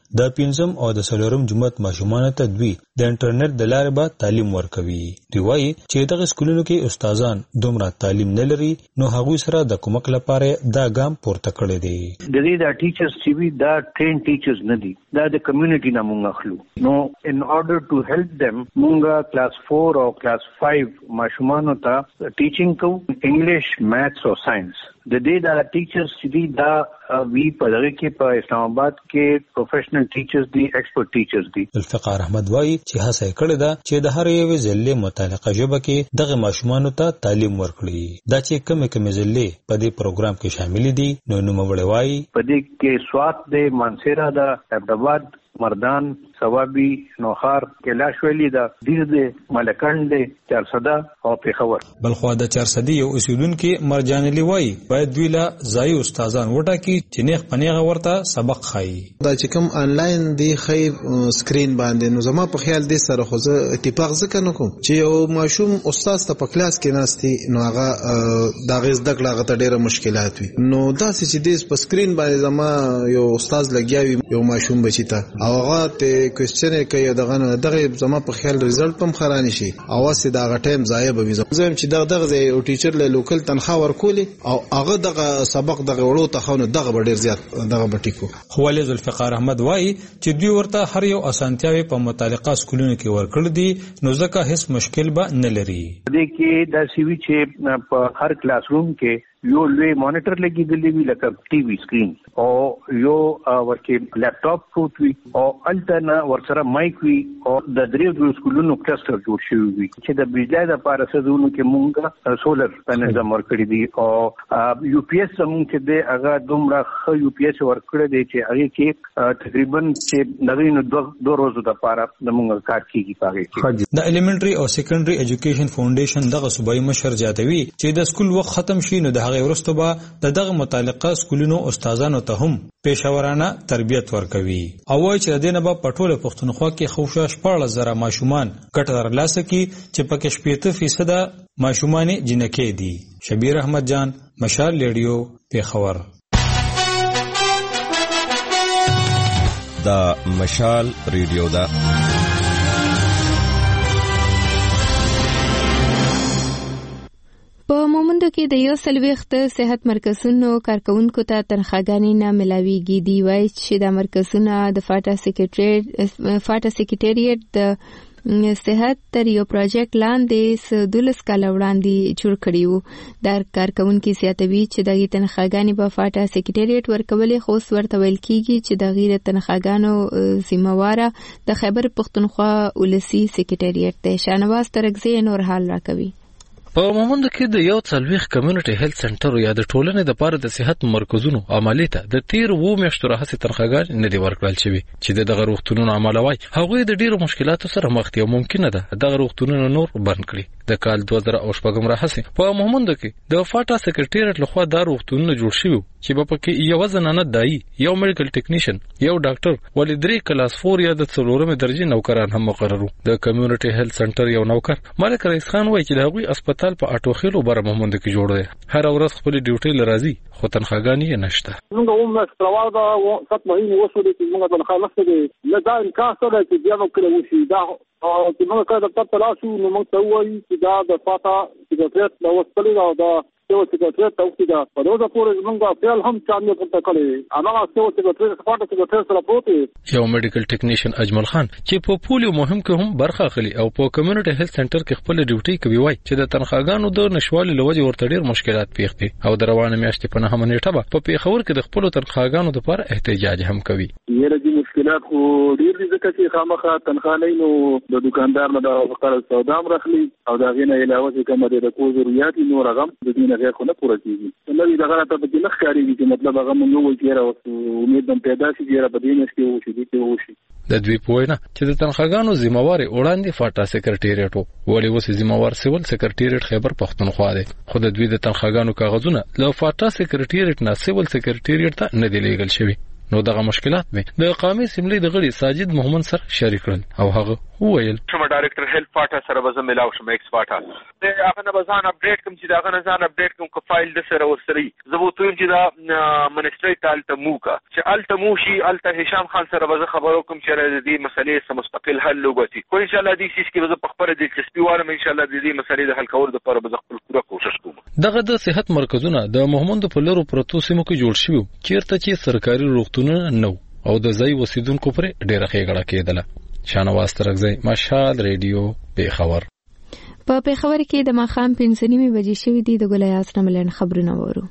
د 5م او د 4م جماعت ماشومان ته دوی د انټرنیټ د لارې به تعلیم ورکوي. دوی وایي چې دغه سکولونو کې استادان دومره تعلیم نه لري نو هغوی سره د کومک لپاره دا ګام پورته کړی دی. د دې د ټیچرز چې وي دا ټرین ټیچرز نه دي، دا د کمیونټي نه مونږ اخلو. نو ان order to help them مونږه کلاس 4 او کلاس 5 ماشومان ته ټیچینګ کوو، انګلیش، میثس او ساينس. د دې د ټیچرز چې دي دا وی په دغه کې په اسلام آباد کې پروفیشنل ټیچرز دي، ایکسپرت ټیچرز دي. الفقار احمد وایي چې هڅه کړې ده چې د هر یو ضلع متعلقه ژبه کې دغه ماشومان ته تعلیم ورکړي. دا چې کوم ضلع په دې پروګرام کې شامل دي نو نوموړی وایي په دې کې سوات د مانسیرا د عبدآباد، مردان، سوابي، نوخار، کلاش ویلی دا دیر د ملکند، چارسده او پیښور. بلخوا د چارسدي یو اوسیدونکو مرجان علی وایي باید دوی لا ځای استادان وټاکي چې نیغ پنیغه ورته سبق خایي. دا چې کوم آنلاین دی خی سکرین باندې نو زما په خیال دې سره خو زه اتفاق ځکه نه کوم چې یو ماشوم استاد ته په کلاس کې ناستي نو هغه دا غیز د کړه ته ډیره مشکلات وي. نو دا چې دې په سکرین باندې زما یو استاد لګیاوي یو ماشوم بچی ته او هغه ته کوېسچن کوي دغه زما په خیال ریزلټ هم خرانه شي او واسه دا غټیم ضایع به وي. زم چې دغه او ټیچر له لوکل تنخواه ورکولي او هغه دغه سبق دغه وړو ته خو دغه ډیر زیات دغه بټیکو. خو ولې ذوالفقار احمد وایي چې دوی ورته هر یو اسانتیاوي په متعلقه سکولونو کې ورکړل دي نو ځکه هیڅ مشکل به نه لري. دې کې د سی وی چې په هر کلاس روم کې یو لوی مانیټر لګیدلی وي لکه ټي وي سکرین او یو ورکه لیپټاپ پروت وي او الټرنا ورسره مایک وي او د دریو سکولونو کلستر جوړ شوی وي چې د بجلی د لپاره سدونو کې مونږه سولر پینل ورکړي دي او یو پی ایس مونږ چې د هغه دومره خو یو پی ایس ورکړي دي چې هغه کې تقریبا چې نغینو دوه ورځې د لپاره د مونږ کار کیږي پاره کې. د ایلیمنټری او سیکنډري ایجوکیشن فاونډیشن دغه صوبایي مشر جاتوي چې د سکول وخت ختم شي نو د ورستو به دغه متعلقه سکولونو استادانو ته هم پیشاورانه تربیت ورکوي او وایي چې د دې نه به په ټوله پښتونخوا کې خوشاش 14,000 ماشومان ګټه ترلاسه کړي چې پکې 80% ماشومان جنکې دي. شبیر احمد جان، مشال ریډیو، پیښور. دا مشال ریډیو دا په مومندو کې د 140 صحت مرکزونو کارکونکو ته تنخواګانې نه ملاويږي. دی وایي چې د مرکزونو د فاټا سیکریټریټ د صحت تر یو پروجیکټ لاندې 12 کال وړاندې جوړ کړی وو. د کارکونکو سیاتوي چې د تنخواګانې په فاټا سیکریټریټ ورکولې خو ورته ویل کیږي چې د غیر تنخواګانو ذمہواره د خیبر پختونخوا ولسی سیکریټریټ ته. شانواز ترغزی نور حال راکوي. په مومند کې د یو څلويخ کمیونټي هیلث سنټر یا د ټولنې د پاره د صحت مرکزونو عملی ته د 13 میاشتو راهیسې تنخواګان نه دی ورکړل شوی چې د روغتونونو عملوي هغه د ډیرو مشکلاتو سره مخ دي او ممکنه ده د روغتونونو نور بند کړي. د کال 2008 راهیسې په مومند کې د فاټا سیکریټریټ لخوا د روغتونونو جوړ شوی چې په کې یو زنانه دای، یو میډیکل ټیکنیشن، یو ډاکټر، ولې درې کلاس 4 یا د 4مې درجه نوکران هم مقررو. د کمیونټي هیلث سنټر یو نوکر ملک رئیس خان وایي چې د هغوی هسپتال په اټوخیلو بر مومند کې جوړ دی. هر ورځ خپل ډیوټي لرازي خو تنخواګانې یې نشته. موږ هم ستراو دا 7 مهینې وشو چې موږ تنخواه نشته دي. نه دا امکان شته چې بیا نو کړو شي دا چې موږ کله د تاسو نو موږ ته وایي چې دا د فاټا سیکریټریټ د وسپلې او د سیو سیکریټریټ توګه دا په دغه پورې موږ خپل هم چانه پورته کړی. هغه سیو سیکریټریټ فاټا سیکریټریټ سره پروت یو میډیکل ټیکنیشن اجمل خان چې په پولیو مهم کې هم برخه اخلي او په کمیونټي هیلث سنټر کې خپل ډیوټي کوي وایي چې د تنخواګانو د نشوالي لوجه ورته ډیر مشکلات پیښ دي او د روانه میاشتې په 9 نیټه په پیښور کې د خپل تنخواګانو لپاره احتجاج هم کوي. یره دي مشکلات خو ډیر دي ځکه چې خامخا تنخواه نه نو د دکاندار نه د قرض سودام راخلي او دا غینه علاوه چې کومه د کو ضرورت نور غم د دې نه غیر خو نه پوره کیږي. نو دا غلطه په کې نه ښکاري چې مطلب هغه موږ وایي چې امید هم پیدا شي چې په دې نش کې وشي دې وشي. د دوی پوینه چې د تنخواګانو ذمہوار وړاندې فاټا سیکریټریټ ولی وس ذمہوار سیول سیکریټریټ خیبر پختونخوا دی. خو د دوی د تنخواګانو کاغذونه له فاټا سیکریټریټ نه سیول سیکریټریټ ته نه دی لیږل شوی. نو دغه مشکلات مې د قومي اسمبلی د غړي ساجد محمد سره شریک کړل او هغه وویل شم ډایرکټر هیلث پاټا سره به ملاو شم ایکس پاټا د هغه نه ځان اپډیټ کوم چې دا غنه ځان اپډیټ کوم ک فایل د سره ورسري زبوتون چې دا منسټری تالته موکا چې الته موشي الته هشام خان سره به خبرو کوم چې د دې مسلې سم مستقل حل وګوري خو ان شاء الله دې شي کې به په خبره دلچسپي وارم ان شاء الله دې مسلې د حل کولو لپاره به خپل پوره کوشش کوم. دغه د صحت مرکزونه د محمد په لورو پروتو سیمو کې جوړ شوی چیرته چې سرکاري روغتونونه نو او د ځای وسیدونکو پر ډیره ښېګړه کېدله. شانواز ترغزی مشهد ریډیو پیښور. په پیښور کې د ماښام 5:30 بجې شوې دي. د ګل یاسر ملن خبرونه وورو.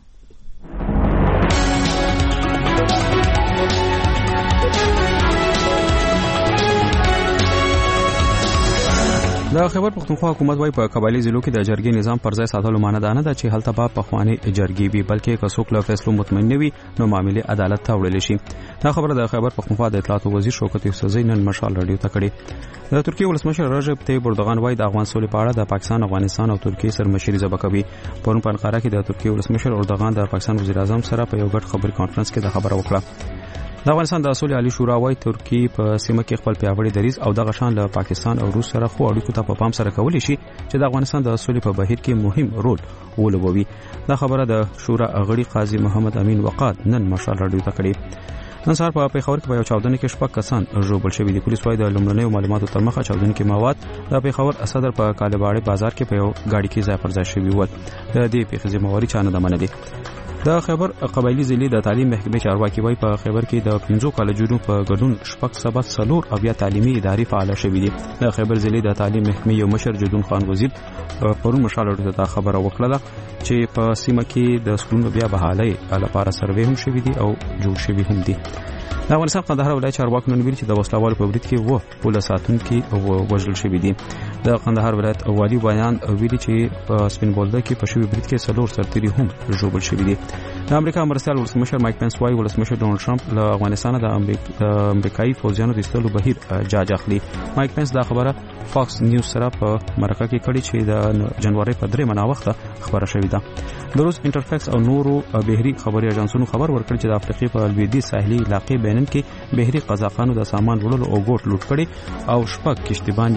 د خیبر پختونخوا حکومت وايي په قبایلی ضلعو کې د جرګې نظام پر ځای ساتلو معنی دا نه ده چې هلته به پخوانی جرګې وي بلکې که څوک له فیصلو مطمئن نه وي نو معاملې عدالت ته وړل شي. دا خبره د خیبر پختونخوا د اطلاعات وزیر شوکت یوسفزئی نن مشال رادیو ته کړې. د ترکیه ولسمشر رجب طیب اردوغان وايي د افغان سولې په اړه د پاکستان افغانستان او ترکیه سره مشري زبه کوي. پرون په انقره کې د ترکیه ولسمشر اردوغان د پاکستان وزیر اعظم سره په یو ګډ خبري کانفرنس کې د خبره وکړه. د افغانستان د اصول عالی شورا وايي ترکیه په سیمه کې خپل پیاوړی دریځ او د غشان له پاکستان او روس سره خو اړیکو ته په پام سره کولی شي چې د افغانستان د اصول په بهیر کې مهم رول ولوبوي. دا خبره د شورا غړي قاضي محمد امین وقاد نن مشال رادیو ته کړې. نن سهار په پیښور کې په یو چاودنه کې شپږ کسان ژوبل شوي دي. پولیس وايي د لومړنیو معلوماتو تر مخه چاودنه کې مواد د پیښور صدر په کالباړې بازار کې په یو گاډي کې ځای پر ځای شوي ول. د دې پیښې ذمہواری چا نه منلې. د خیبر قبایلی ضلع د تعلیم محکمې چارواکي وايي په خیبر کې د 15 کالجونو په ګډون شپږ سبا څلور او بیا تعلیمي ادارې فعال شوي دي. د خیبر ضلع د تعلیم محکمې یو مشر جدون خان وزیر پرون مشال ته خبره وکړه چې په سیمه کې د سکولونو بیا بحالي لپاره سروې هم شوي دي او جوړ شوي هم دي. د افغانستان قندهار ولایت چارواکو نن ویلي چې د وسلوالو په برید کې و پولیس ساتونکي وژل شوي دي. د قندهار ولایت والی بیان ویلي چې په سپین بولدک کې په شوي برید کې څلور سرتیري هم ژوبل شوي دي. د امریکا مرستیال ولسمشر مایک پنس وايي ولسمشر ډونالد ټرمپ له افغانستان د امریکایي فوجیانو د ایستلو بهیر جاج اخلي. مایک پنس دا خبره فاکس نیوز سره په مرکه کې کړې چې د جنوري په 3 وخت خبره شوې ده. د روس انټرفیکس او نورو بهري خبري اژانسونو خبر ورکړ چې د افریقې په لویدیځ ساحلي علاقې بینن کې بهري قزاقانو د سامان وړلو او ګوټ لوټ کړي او شپږ کشتیبان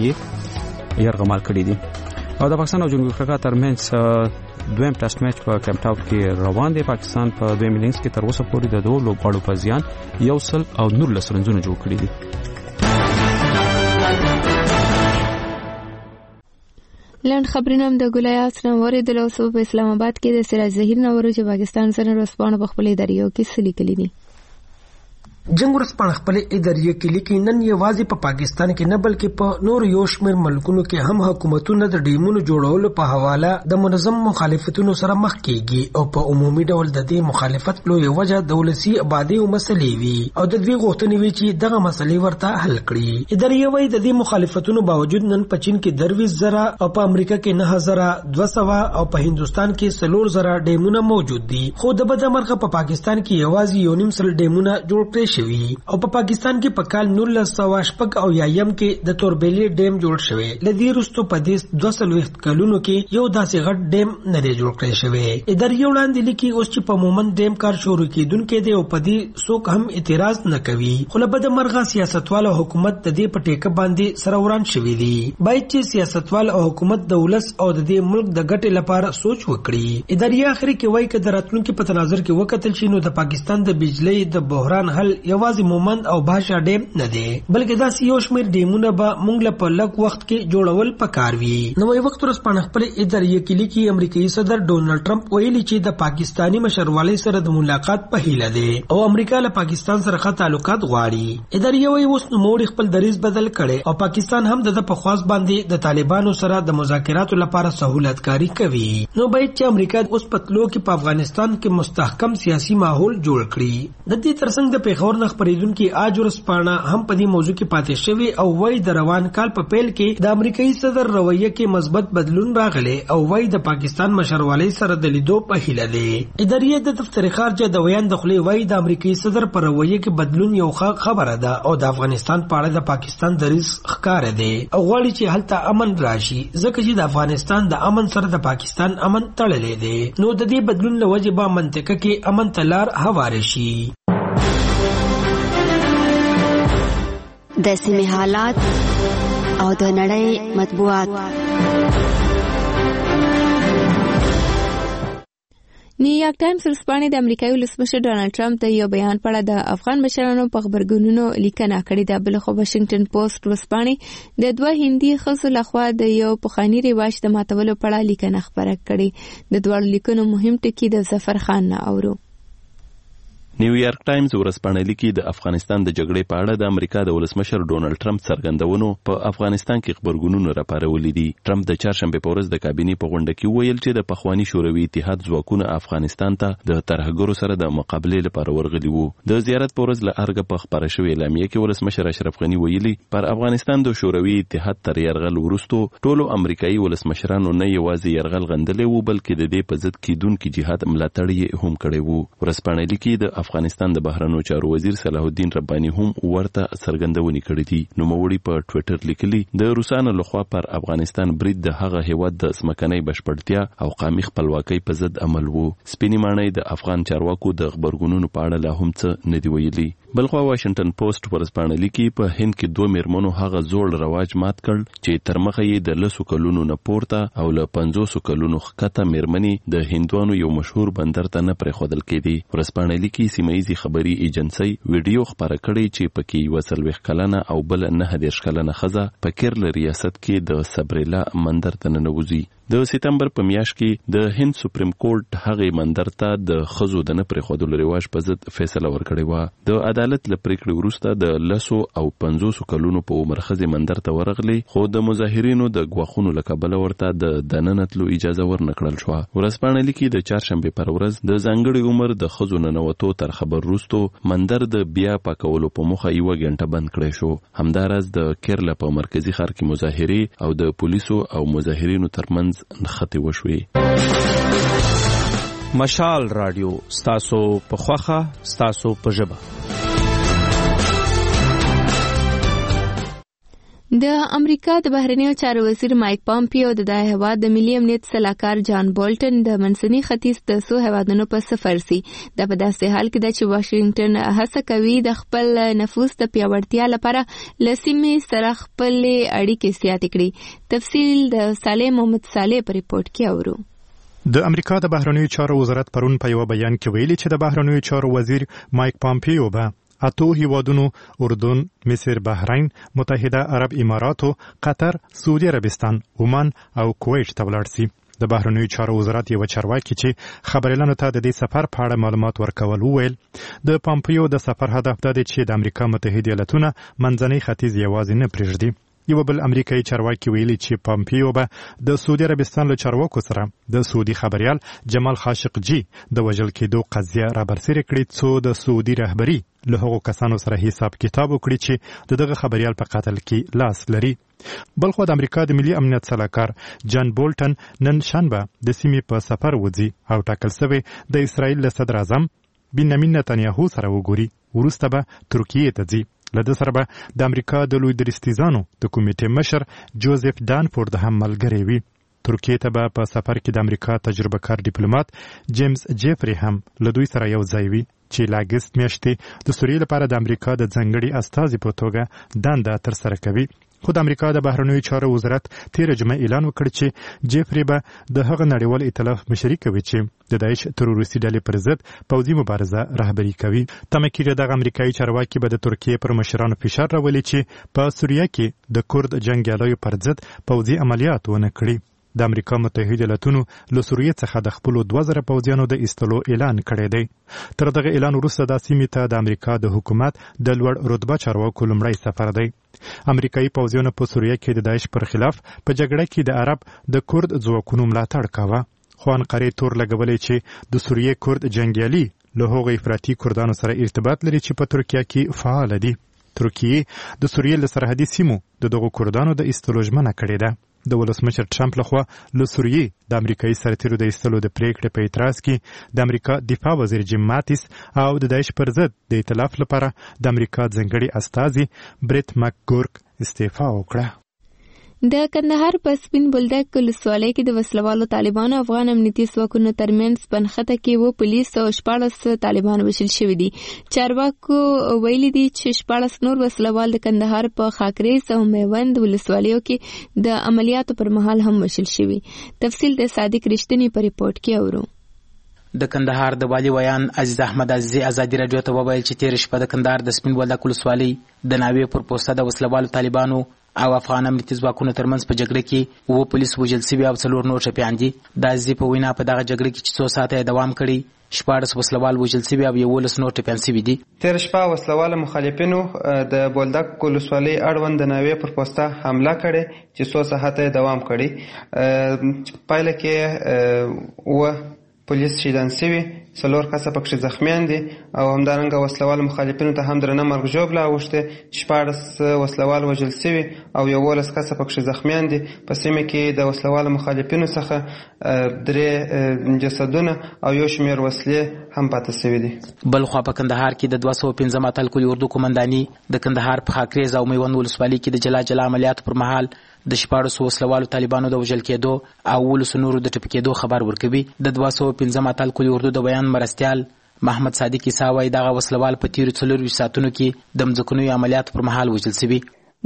یې يرغمال کړي دي. او د پاکستان او جنوبي افریقا ترمنځ دویم ټیسټ میچ په کیپ ټاون کې روان دی. پاکستان په دویم اننګز کې تر اوسه پورې د دوه لوبغاړو په زیان 119 رنونه جوړ کړي دي. لند خبرونه د ګلایاس نووري د لوسو په اسلام آباد کې د سراج ظهیر نورو چې پاکستان سره ورسپانه په خپل دریو کې سلی کړي دي. جنگ ورسپانه خپل ادارې کې لیکي نن یوازې په پاکستان کې نه بلکې په نور یو شمېر ملکونو کې هم حکومتونه د ډیمونو جوړولو په حواله د منظم مخالفتونو سره مخ کیږي او په عمومي ډول د دې مخالفت لوی وجه د ولسی آبادی او مسلې وي او د دوی غوښتنې وي چې دغه مسلې ورته حل کړي. ادارې وايي د دې مخالفتونو باوجود نن په چین کې 23,000 او په امریکا کې 9,200 او په هندستان کې 4,000 ډیمونه موجود دي. خو د بدمرغه په پاکستان کې یوازې 1.5 ډیمونه جوړ کړي او په پاکستان کې په کال 1900 او یایم کې د توربیلی ډیم جوړ شوی. لدی رستو په دې 200 کلونو کې یو داسې غټ ډیم نه دی جوړ کړی شوی. ادارې وړاندې لیکي اوس چې په مومن ډیم کار شروع کیدونکې دی او په دې څوک هم اعتراض نه کوي. خو له بده مرغه سیاستوال او حکومت د دې په ټیکه باندې سره وران شوی دي. باید چې سیاستوال او حکومت د ولس او د دې ملک د ګټې لپاره سوچ وکړي. ادارې اخر کې وایي چې د راتلونکو په تناظر کې وکتل شي نو د پاکستان د بجلی د بحران حل یوازې مومند او باشا ډیم نه دی بلکې دا یو شمېر ډیمونه به موږ له په لږ وخت کې جوړول پکار وي. نو یو وخت ورسپانه خپل ادارې کې لیکي امریکایي صدر ډونالد ټرمپ ویلي چې د پاکستانی مشروالۍ سره د ملاقات په هیله دی او امریکا له پاکستان سره ښه تعلقات غواړي. ادارې وايي اوس نو موږ خپل دریځ بدل کړي او پاکستان هم د په خواص باندې د طالبانو سره د مذاکراتو لپاره سہولت کاری کوي. نو باید چې امریکا اوس پتلو کې په افغانستان کې مستحکم سیاسي ماحول جوړ کړي. د دې ترڅنګ د پیښور نه خبرېدونکو آج ورسپانه هم په دې موضوع کې پاتې شوی او وايي د روان کال په پیل کې د امریکایي صدر رویه کې مثبت بدلون راغلی او وايي د پاکستان مشروالۍ سره د لیدو په هیله دی. ادارې د دفتر خارجه د ویان د خلی وايي د امریکایي صدر پر رویه کې بدلون یو خبره ده او د افغانستان په اړه د پاکستان دریځ ښکار دی او غواړي چې هلته امن راشي ځکه چې د افغانستان د امن سره د پاکستان امن تړلې دی. نو د دې بدلون له وجې به منطقه کې امن تلار هواره شي. د سیمې حالات او د نړۍ مطبوعات. نیویارک ټایمز ورځپاڼې د امریکایي ولسمشر ډانلډ ټرمپ د یو بیان په اړه د افغان مشرانو په خبرګونونو لیکنه کړې ده. بلخو واشنگټن پوسټ ورځپاڼې د دوه هندي ښځو لخوا د یو پخواني رواج د ماتولو په اړه لیکنه خپره کړې. د دواړو لیکنو مهم ټکي د ظفر خان نه اورو. نیویارک ټایمز ورځپاڼه لیکي د افغانستان د جګړې په اړه د امریکا د ولسمشر ډونالد ټرمپ څرګندونو په افغانستان کې خبرګونونه راپارولي دي. ټرمپ د چهارشنبه په ورځ د کابینې په غونډه کې ویل چې د پخوانی شوروي اتحاد ځواکونه افغانستان ته د ترهګرو سره د مقابلې لپاره ورغلي وو. د زیارت په ورځ له ارګه په خبره شوې اعلامیه کې ولسمشر اشرف غنی ویلي پر افغانستان د شوروي اتحاد تر یرغل وروسته ټولو امریکایي ولسمشرانو نه یوازې یرغل غندلې وو بلکې د دې په ضد کېدونکي جهاد ملاتړ یې هم کړی وو. ورځپاڼه لیکي د افغانستان د بهرنیو چارو وزیر صلاح الدین رباني هم ورته څرګندونې کړې دي. نوموړي په ټوئیټر لیکلي د روسانو لخوا پر افغانستان برید د هغه هیواد د ځمکنۍ بشپړتیا او قومي خپلواکۍ په ضد عمل وو. سپینې ماڼۍ د افغان چارواکو د خبرګونونو په اړه لا هم څه نه دی ویلي. بلخوا واشنگټن پوسټ ورځپاڼه لیکي په هند کې دوه میرمنو هغه زوړ رواج مات کړ چې تر مخه یې د 100 کلونو نه پورته او له 500 کلونو ښکته میرمنې د هندوانو یو مشهور بندر ته نه پرېښودل کېدې. ورځپاڼه لیکي سیمه‌ییزې خبري ایجنسۍ ویډیو خپاره کړې چې پکې 40 کلنه او بل 29 کلنه ښځه په کیرل ریاست کې د صبریلا مندر ته ننوځي. د سپتمبر په میاشت کې د هند سپریم کورټ هغه مندر ته د ښځو د نه پرېښودلو رواج په ضد فیصله ورکړې و. د عدالت له پریکړې وروسته د 100 او 500 کلونو په عمر ښځې مندر ته ورغلې خو د مظاهرینو د ګواښونو له کبله ورته د دننه تلو اجازه ورنکړل شوه. ورځپاڼه لیکي د چهارشنبه پر ورځ د ځانګړي عمر د ښځو ننوتو تر خبر وروسته مندر د بیا پاکولو په موخه یو غنټه بند کړی شو. همداراز د کیرل په مرکزی ښار کې مظاهرې او د پولیسو او مظاهرینو ترمنځ نښتې وشوې. مشال رادیو ستاسو په خوخه ستاسو په ژبه. د امریکا د بهرنیو چارو وزیر مایک پامپیو د هیواد د ملي امنیت سلاکار جان بولټن د منځني ختیځ د څو هیوادونو په سفر سي. دا په داسې حال کې ده چې واشنگټن هڅه کوي د خپل نفوذ د پیاوړتیا لپاره له سیمې سره خپل اړیکې زیاتې کړي. تفصیل د صالح محمد صالح په ریپورت کې اورو. د امریکا د بهرنیو چارو وزارت پرون په یو بیان کې ویلي چې د بهرنیو چارو وزیر مایک پامپیو به اتو هیوادونو اردن، مصر، بحرین، متحده عرب اماراتو، قطر، سعودي عربستان، عمان او کویت ته ولاړ شي. د بهرنیو چارو وزارت یو چارواکي چې خبريالانو ته د دې سفر په اړه معلومات ورکول وویل د پامپیو د سفر هدف دا دی چې د امریکا متحده ایالاتونه منځنی ختیځ یوازې نه پرېږدي. یو بل امریکایي چارواکي ویلي چې پامپیو به د سعودي عربستان له چارواکو سره د سعودي خبريال جمال خاشقجي د وژل کېدو قضیه رابرسېره کړي څو د سعودي رهبری له هغو کسانو سره حساب کتاب وکړي چې دغه خبريال په قتل کې لاس لري. بلخو د امریکا د ملي امنیت سلاکار جان بولټن نن شنبه د سیمې په سفر وځي او ټاکل شوی د اسرائیل له صدر اعظم بنیامین نتانیاهو سره وګوري. وروسته به ترکیې ته ځي. لده سره به د امریکا د لوی درستیزانو د کمیټې مشر جوزف دانفورد هم ملګری وي. ترکیې ته به په سفر کې د امریکا تجربه کار ډیپلوماټ جیمز جیفری هم له دوی سره یو ځای وي چې له اګست میاشتې د سوریې لپاره د امریکا د ځانګړي استازي په توګه دنده ترسره کوي. خو د امریکا د بهرنیو چارو وزارت تیر جمعه اعلان وکړ چې جیفری به د هغه نړیوال ائتلاف مشري کوي چې د داعش تروریستي ډلې پر ضد پوځي مبارزه رهبري کوي. تمه کېږي دغه امریکایي چارواکي به د ترکیې پر مشرانو فشار راولي چې په سوریه کې د کورد جنګیالیو پر ضد پوځي عملیات ونه کړي. د امریکا متحده ایالاتونو له سوریې څخه د خپل 2000 پوځیانو د ایستلو اعلان کړی دی. تر دغه اعلان وروسته د سیمې ته د امریکا د حکومت د لوړ رتبه چارواکو لومړی سفر دی. امریکایي پوځیانو په سوریه کې د داعش پر خلاف په جګړه کې د عرب د کورد ځواکونو ملاتړ کاوه. خو انقرې تور لګولې چې د سوریې کورد جنګیالي له هغو افراطي کردانو سره ارتباط لري چې په ترکیه کې فعال دي. ترکیه د سوریې له سرحدي سیمو دغه کردانو د ایستلو ژمنه کړې ده. د ولسمشر ټرمپ لخوا له سوریې د امریکایي سرتیرو د ایستلو د پریکړې په اعتراض کې د امریکا دفاع وزیر جیم ماتیس او د داعش پر ضد د ائتلاف لپاره د امریکا ځانګړي استازي بریټ مکګورک استعفا وکړه. د کندهار په سپین بولدک ولسوالۍ کې د وسلوالو طالبانو افغان امنیتي ځواکونو ترمنځ پنخته کې و پولیس او 14 طالبان وژل شوي دي. چارواکو ویلي دي چې 14 نور وسلوال د کندهار په خاکریز او میوند ولسوالیو کې د عملیاتو پر مهال هم وژل شوي. تفصیل د صادق رښتینی په ریپورت کې اورو. د کندهار د والي ویان عزیز احمد عزیزي ازادي رادیو ته وویل چې تیر شپه د کندهار د سپین بولدک ولسوالۍ د ناوې پر پوسټه د وسلوالو طالبانو او افغان امنیتي ځواکونو ترمنځ په جګړه کې و پولیس وژل شوي او 4 نور ټپیان دي. د عزیزي په وینا په دغه جګړه کې چې 100 ساعته دوام کړی 14 وسلوال وژل شوي او 11 نور ټپیان شوي دي. تیر شپه وسلوال مخالفینو د بولدک ولسوالۍ اړوند د ناوې پر پوسټه حمله کړې چې 100 ساعته دوام کړی. پایله کې و پولیس شهیدان شوي، 4 کسه پکې زخمیان دي او همدارنګه وسلوال مخالفینو ته هم درنه مرګ ژوبله اوښتې چې 14 وسلوال وژل شوي او 11 کسه پکې زخمیان دي. په سیمه کې د وسلوال مخالفینو څخه 3 جسدونه او یو شمېر وسلې هم پاتې شوي دي. بل خوا په کندهار کې د 215 اتل کلي اردو قومنداني د کندهار په خاکریز او میوند ولسوالۍ کې د جلا عملیاتو پر مهال د 14 وسلوالو طالبانو د وژل کېدو او 19 نورو د ټپي کېدو خبر ورکوي. د 215 اتل کلي اردو د بیان مرستیال محمد صادق عیسی وايي دغه وسلوال په تیرو 4 ساعتونو کې د مځکنیو عملیاتو پر مهال وژل شوي.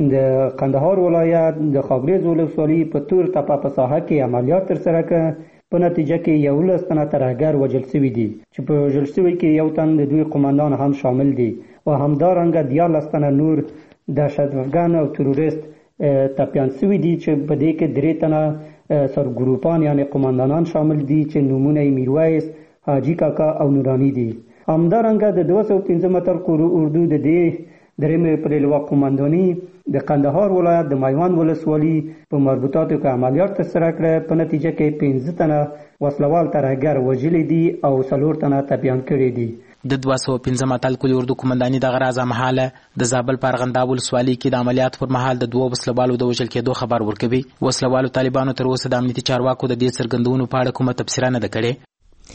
د کندهار ولایت د خاکریز ولسوالۍ په تور تپه په ساحه کې عملیات ترسره کړ. په نتیجه کې 11 تنه ترهګر وژل شوي دي چې په وژل شوي کې یو تن د دوی قومندان هم شامل دي او همدارنګه 14 تنه نور دهشتګرد او تروریست ټپیان شوي دي چې په دې کې 3 تنه سرګروپان یعنی قومندانان شامل دي چې نومونه یې میرویس، حاجی کاکا او نورانی دي. همدارنګه د 215 اتل کلي اردو د دې درېمې پرېلوا قومنداني د کندهار ولایت د میوند ولسوالۍ په مربوطاتو کې عملیات ترسره کړه. په نتیجه کې 15 تنه وسلوال ترهګر وژلي دي او 4 تنه ټپیان کړي دي. د 215 اتل کلي اردو قومنداني د غراز مهاله د زابل په ارغنداب ولسوالۍ کې د عملیات پر مهال د 2 وسلوالو د وژل کېدو خبر ورکوي. وسلوالو طالبانو تر اوسه د امنیتي چارواکو د دې څرګندونو په اړه کومه تبصره نه ده کړې.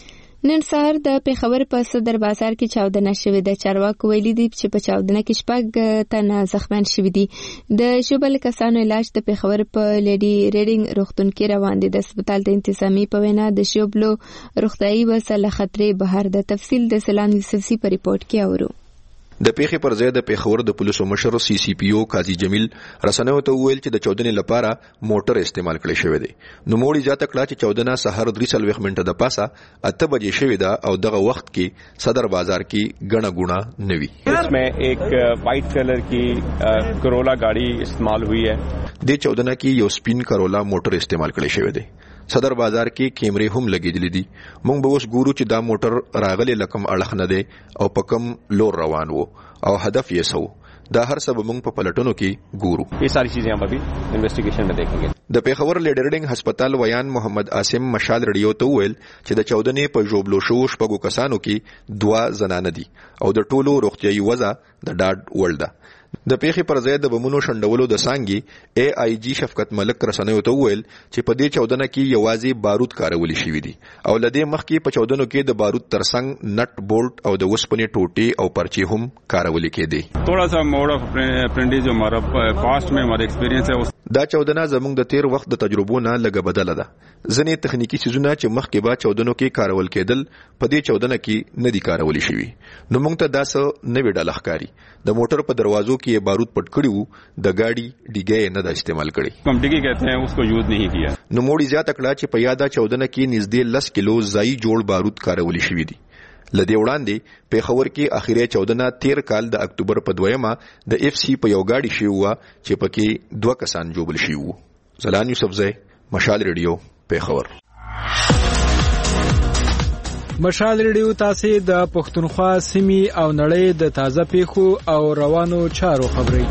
نن سهار د پیښور په صدر بازار کې چاودنه شوې ده. چارواکو ویلي دي چې په چاودنه کې 6 تنه زخمیان شوي دي. د ژوبل کسانو علاج د پیښور په لیډي ریډینګ روغتون کې روان دي. د هسپتال د انتظامی په وینا د ژوبلو روغتیايي وسایل خطرې بهر د تفصیل د سلام یوسفزي په ریپورت کې اورو. د پیښې پر ځای د پیښور د پولیسو مشر CCPO قاضي جمیل رسنیو ته ویل چې د چاودنې لپاره موټر استعمال کړی شوی دی. نو موړي ځاته کړه چې چاودنه سحر 3 منټه د پاسه 8 بجې شوې ده او دغه وخت کې صدر بازار کې غڼه غوڼه نوي. इसमें एक white colour की करोला गाड़ी इस्तेमाल हुई है. د چاودنه کې یو سپین کرولا موټر استعمال کړی شوی دی. صدر بازار کې کیمرې هم لګېدلې دي. موږ به اوس ګورو چې دا موټر راغلی لکم اړخ نه دی او په کم لور روان وو او هدف یې سو. دا هر څه به موږ په پلټنو کې ګورو. ये सारी चीजें हम अभी इन्वेस्टिगेशन में देखेंगे. د پیښور لیډرډینګ هسپتال ویان محمد عاصم مشال رډیو ته ویل چې د چاودنې په جوبلو شو 6 کسانو کې 2 زنانه دي او د ټولو روغتيایي وضع د ډاډ وړ ده. د پیښې پر ځای د بمونو شندولو د سانګي AIG شفقت ملک رسنیو ته ویل چې په دې چاودنه کې یوازې بارود کارولي شوي دي او لدې مخکې په چاودنو کې د بارود ترڅنګ نټ بولټ او د وسپنې ټوټې او پرچې هم کارولي کېدي. थोड़ा सा मोड ऑफ अप्रेंटिस जो हमारा पास्ट में हमारा एक्सपीरियंस है دا چاودنه زموږ د تیر وخت د تجربو نه لږه بدله ده. ځینې تخنیکی سيزونه چې مخکې به چاودنو کې کارول کېدل په دې چاودنه کې نه دي کارولي شوي. نو موږ ته دا څه نوې ډله ښکاري. د موټر په دروازو کې بارود پټ کړي وو، د گاډي ډیګې نه د استعمال کړي. हम डिगी कहते हैं उसको यूज नहीं किया. نو موړي زیاته کړه چې په یاده چاودنه کې نږدې 10 کیلو ځای جوړ بارود کارولي شوي دي. لدې وړاندې پیښور کې اخیری چاودنه 13 کال د اکتوبر په 2مه د FC په یو گاډي شي وو چې پکې 2 کسان جوړل شي وو. زلان یوسفزئی، مشال ریډیو، پیښور. مشال ریډیو تاسو د پښتونخوا سیمې او نړۍ د تازه پیښو او روانو چارو خبري.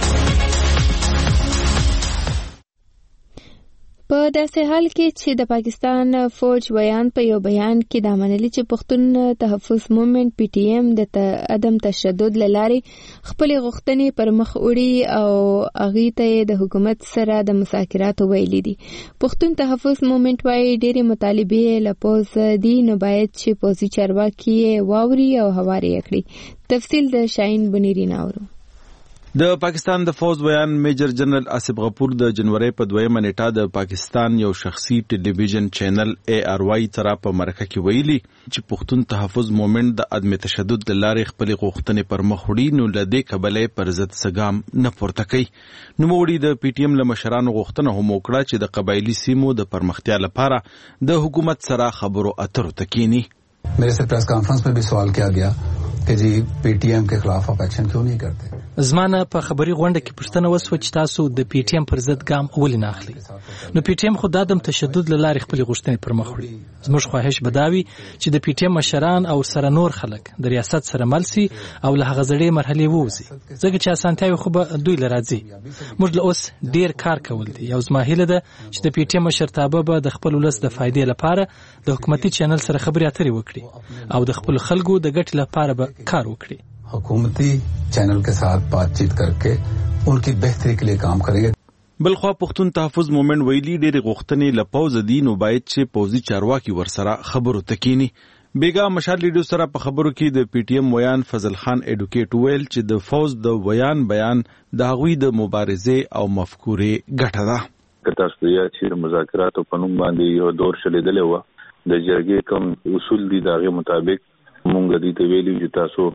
په داسې حال کې چې د پاکستان فوج ویان په یو بیان کې دا منلي چې پښتون تحفظ موومېنټ PTM د عدم تشدد لارې خپل غوښتنې پر مخ وړي او هغه ته د حکومت سره د مذاکراتو ویلي دي. پښتون تحفظ موومېنټ وايي ډېرې مطالبې لپوز دي نو باید چې پوزي چارواکي واوري او هواري کړي. تفصیل د شاهین بنيري ناورو. د پاکستان د فوز بیان میجر جنرال آصف غفور د جنوري په 2 نیټه د پاکستان یو شخصي ټلویزیون چینل ARY تر په مرکه کې ویلي چې پښتون تحفظ مومنت د عدم تشدد د لارې خپل غوښتنې پر مخ وړي نو لدې کبلې پر ضد سګام نه پورته کوي. نو موړي د PTM له مشرانو غوښتنه هم وکړه چې د قبایلی سیمو د پرمختیا لپاره د حکومت سره خبرو اترو تکینی. मेरे से प्रेस कॉन्फ्रेंस में भी सवाल किया गया कि जी PTM के खिलाफ आप एक्शन क्यों नहीं करते. زمانه په خبري غونډه کې پوښتنه وسوه چې تاسو د PTM پر ضد ګام ولې نه اخلي. نو PTM خو د عدم تشدد له لارې خپل غوښتنې پر مخ وړي. زموږ خواهش بداوي چې د PTM مشران او سره نور خلک د ریاست سره مل سي او له هغه ځړې مرحلې ووزي ځکه چې اسانتیاوي خو به دوی لراځي. موږ له اوس ډیر کار کول دي او زما هیله ده چې د PTM مشرتابه به د خپل ولس د فائدې لپاره د حکومتي چینل سره خبرې اترې وکړي او د خپل خلکو د ګټې لپاره به کار وکړي. हुकूमती चैनल के साथ बातचीत करके उनकी बेहतरी के लिए काम करेंगे. بلخوا پښتون تحفظ مومنت ویلي ډېر غوښتنې له پوز دي نو باید چې پوزي چارواکي ورسره خبرو تکینی. بیګا مشال لیډو سره په خبرو کې د PTM ویان فضل خان اډوکیټ ویل چې د فوز د ویان بیان د هغوی د مبارزه او مفکورې ګټه ده. کته سپیا چې مذاکرات په نوم باندې یو دور شلیدلې و د جرګې کوم اصول دي دغه مطابق مونږ دې ته ویلي چې تاسو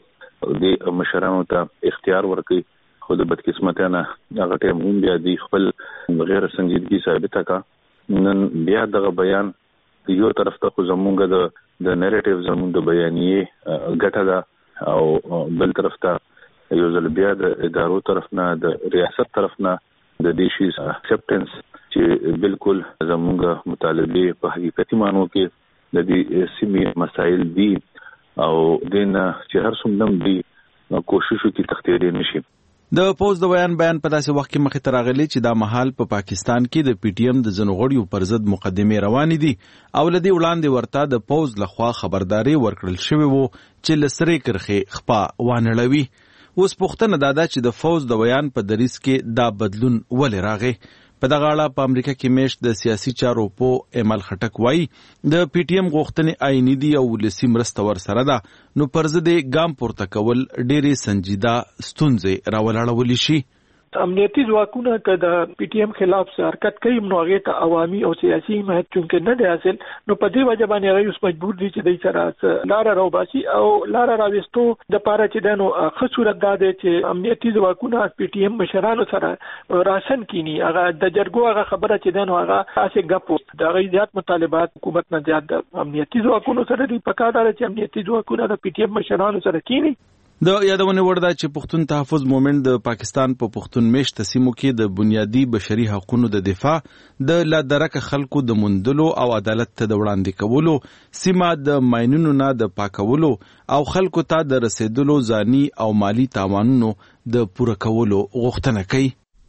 د مشرانو ته اختیار ورکړي خو د بدقسمتۍ نه هغه ټیم هم بیا دی خپل غیر سنجیدګي ثابته کا. نن بیا دغه بیان یو طرف ته خو زمونږ د نریټیو زمونږ د بیانیه ګټه ده او بل طرف ته یو ځل بیا د ادارو طرف نه د ریاست طرف نه د دې شي اکسپټنس چې بالکل زمونږ مطالبه په حقیقتي معنی کې د دې سیمې مسایل دي او دینه چې هر څومره دی کوشش وکړي تختیری نشي. د پوز د بیان په داسې وخت کې مخې ته راغلی چې دا مهال په پاکستان کې د PTM د ځینو غړیو پر ضد مقدمې روانې دي او لدی وړاندې ورته د پوز لخوا خبرداري ورکړل شوې وو چې لسرې کرخه خپا وانړوي. اوس پوښتنه دا ده چې د فوز د بیان په دریس کې دا بدلون ولې راغی. په دغه اړه په امریکا کې میشت د سیاسي چارو په ایمل خټک وایي د PTM غوښتنې عیني دي او ولسي مرسته ورسره ده نو پر ضد ګام پورته کول ډېرې سنجیده ستونزې راولاړولی شي. امنیتي ځواکونه که د PTM خلاف حرکت کوي نو هغه ته عوامي او سیاسي حمایت چونکه نه دی حاصل نو په دې وجه باندې هغه اوس مجبور دي چې د سره لار راوباسي او لار راوستو د پاره چې دنو ښه صورت دا دی چې امنیتي ځواکونه PTM مشرانو سره راشن کینی هغه د جرګو هغه خبره چې دنو هغه اسه غپو د غیرت مطالبات حکومت نه زیات امنیتي ځواکونو سره دی پکاره چې امنیتي ځواکونه د PTM مشرانو سره کینی. د یادونه وړ ده چې پښتون تحفظ مومنت د پاکستان په پښتون میشت سیمو کې د بنیادی بشري حقوقو د دفاع د لا درکه خلکو د مندلو او عدالت ته د وړاندې کولو سیمه د ماینونو نه د پاکولو او خلکو ته د رسیدلو ځاني او مالی تاوانونو د پوره کولو غوښتنه کوي.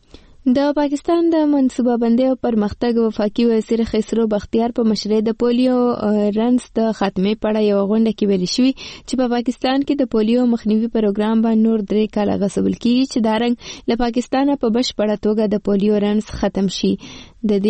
د پاکستان د منصوبه بندۍ او پرمختګ وفاقي وزیر خسرو بختیار په مشرۍ د پولیو رنز د خاتمې په اړه یو غونډه کې ویل شوی چې په پاکستان کې د پولیو مخنیوي پروګرام باندې نور 3 کاله غصبل کیږي چې دا رنګ له پاکستانه په بشپړه توګه د پولیو رنز ختم شي. د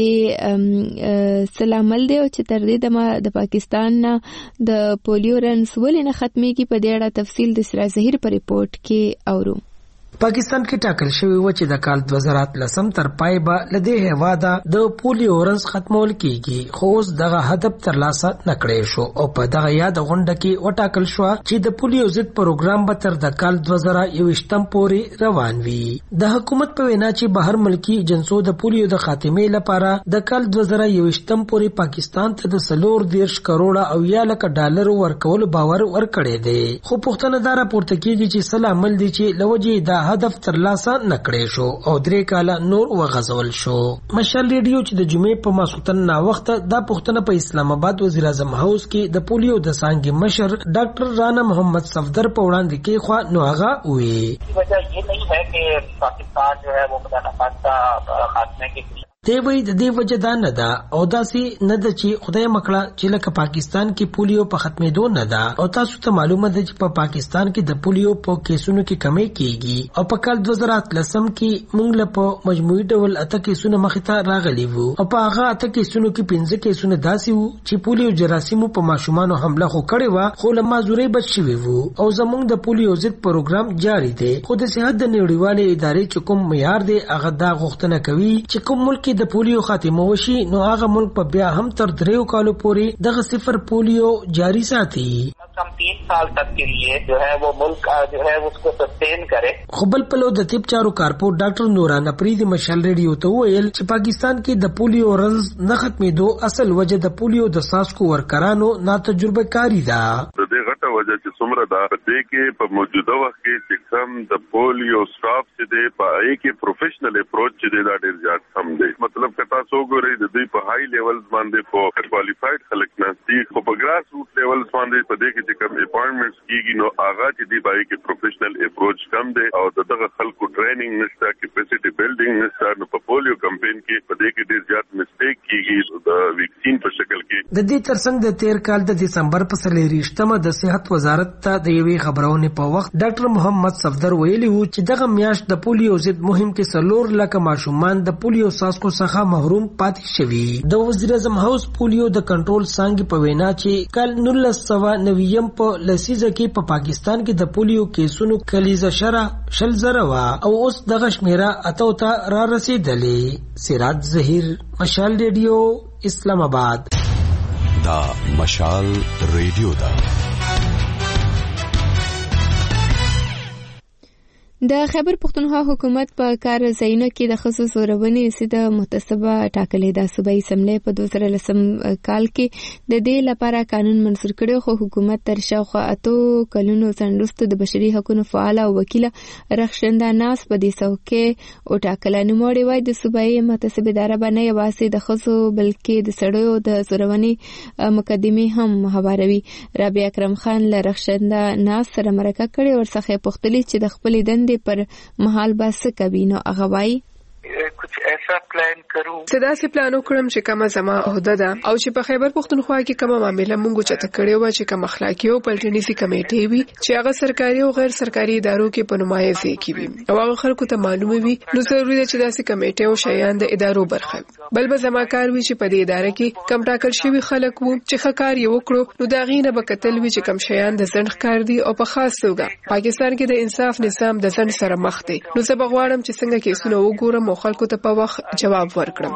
دې سلامل دی چې تر دې د پاکستان نه د پولیو رنز ولې نه ختميږي په دې اړه تفصیل د سراج ظهیر په ریپورت کې اورو. پاکستان کې ټاکل شوی و چې د کال 2013 تر پای به لدې هواده د پولیو رنز ختمول کیږي خو اوس دغه هدف ترلاسه نکړی شو او په دغه یاد غونډه کې وټاکل شو چې د پولیو ضد پروګرام به تر د کال 2021 پورې روان وي. د حکومت په وینا چې بهر ملکی جنسو د پولیو د خاتمې لپاره د کال 2021 پورې پاکستان ته د 40 کروڑ او یا لک ډالر ورکول باور ورکړی دی خو پښتنه دا راپورته کیږي چې سلامل دي چې لوجې دا هدف ترلاسه نکړی شو او 3 کاله نور وغځول شو. مشال ریډیو چې د جمعې په ماسختن نا وخت دا پښتنه په اسلام آباد وزیر اعظم هاوس کې د پولیو د څانګې مشر ډاکټر رانا محمد صفدر په وړاندې کې خوا نو هغه وی وجہ یہ نہیں ہے کہ پاکستان جو ہے وہ خدا نخواستہ خاتمے کی دی وی د دې وجه دا نه ده او داسې نه ده چې خدای مکړه چې لکه پاکستان کې پولیو په ختمېدو نه ده او تاسو ته معلومه ده چې په پاکستان کې د پولیو په کیسونو کې کمی کیږي او په کال 2013 کې موږ له په مجموعي ډول 8 کیسونه مخې ته راغلي وو او په هغه 8 کیسونو کې 15 کیسونه داسې وو چې پولیو جراثیمو په ماشومانو حمله خو کړې وه خو له معذورۍ بچ شوي وو او زموږ د پولیو ضد پروګرام جاری دی خو د صحت د نړیوالې ادارې چې کوم معیار دی هغه دا غوښتنه کوي چې کوم ملک د پولیو خاتمه وشي نو هغه ملک په بیا هم تر 3 کالو پورې دغه صفر پولیو جاری ساتي कम 3 साल तक के लिए जो है वो मुल्क जो है उसको सस्टेन करे। خو بل پلو د طب چارو کارپور ډاکټر نوران افریدی مشال ریډیو ته ویل چې پاکستان کې د پولیو رنز نه ختمېدو اصل وجه د پولیو د ساسکو ورکرانو ناتجربه کاری ده. د دې غټه وجه چې څومره ده دې کې په موجوده وخت کې چې کم د پولیو سټاف چې دی په هغه کې پروفیشنل اپروچ چې دی دا ډېر زیات کم دی. مطلب که تاسو وګورئ د دې په هاي لیولز باندې په کوالیفاید خلک نه دي خو په ګراس روټ لیولز باندې په دې کې چې کوم اپاینټمنټس کیږي نو هغه چې دی باندې کې پروفیشنل اپروچ کم دی او دغه خلکو ټریننګ نشته کیپاسټي بیلډینګ نشته نو په پولیو کمپین کې په دې کې ډېر زیات میسټیک کیږي د ویکسین په شکل کې. د دې ترڅنګ د 13 کال د دسمبر په 23مه د صحت وزارت ته د یوې خبرونه په وخت ډاکټر محمد صفدر ویلي وو چې دغه میاشت د پولیو ضد مهم کې 4 لک ماشومان د پولیو ساسکو څخه محروم پاتې شوي. د وزیر اعظم هاوس پولیو د کنټرول څنګه په وینا چې کال 1990 په لسیزه کې په پاکستان کې د پولیو کیسونو کلیزه شره شل زره وا او اوس دغه شمیره اتو ته را رسیدلې. سراج ظهیر مشال ریډیو اسلام آباد. دا مشال ریډیو دا د خیبر پختونخوا حکومت په کار ځایونو کې د ښځو زورونې سیده متسبه ټاکلې ده. صوبایي اسمبلی په 2010 کال کې د دې لپاره قانون منظور کړی خو حکومت تر شاوخوا 8 کلونو څنډوستو د بشري حقوقو فعال او وکیله رخشنده ناس په دې څوکۍ وټاکله. نوموړي وایي د صوبایي متسبه اداره به نه یوازې د ښځو بلکې د سړیو د زورونې مقدمې هم هواروي. رابعه اکرم خان له رخشنده ناس سره مرکه کړې ورڅخه پوښتلې چې د خپلې دندې پر مهال به څه کوي نو هغه وایي कुछ ऐसा प्लान करूं صدا سي پلان وکړم چې کومه زما عہده ده او چې په خیبر پختونخوا کې کومه معاملې مونږ چته کړې و چې کوم اخلاقی او پلټنیزي کمیټې وي چې هغه سرکاري او غیر سرکاري ادارو کې په نمایندګۍ کې وي او هغه خلکو ته معلومه وي نو ضروري ده چې داسې کمیټې او شیان د ادارو برخه بل به زما کار وي چې په دې اداره کې کم ټاکل شوی خلک وو چې ښه کار یې وکړو نو دا غینه به کتل وي چې کم شیان د ځنډ کار دي او په خاص توګه پاکستان کې د انصاف نظام د ځنډ سره مخ دی نو زه بغواړم چې څنګه کیسونه وګورم او خلکو ته په وخت جواب ورکړم.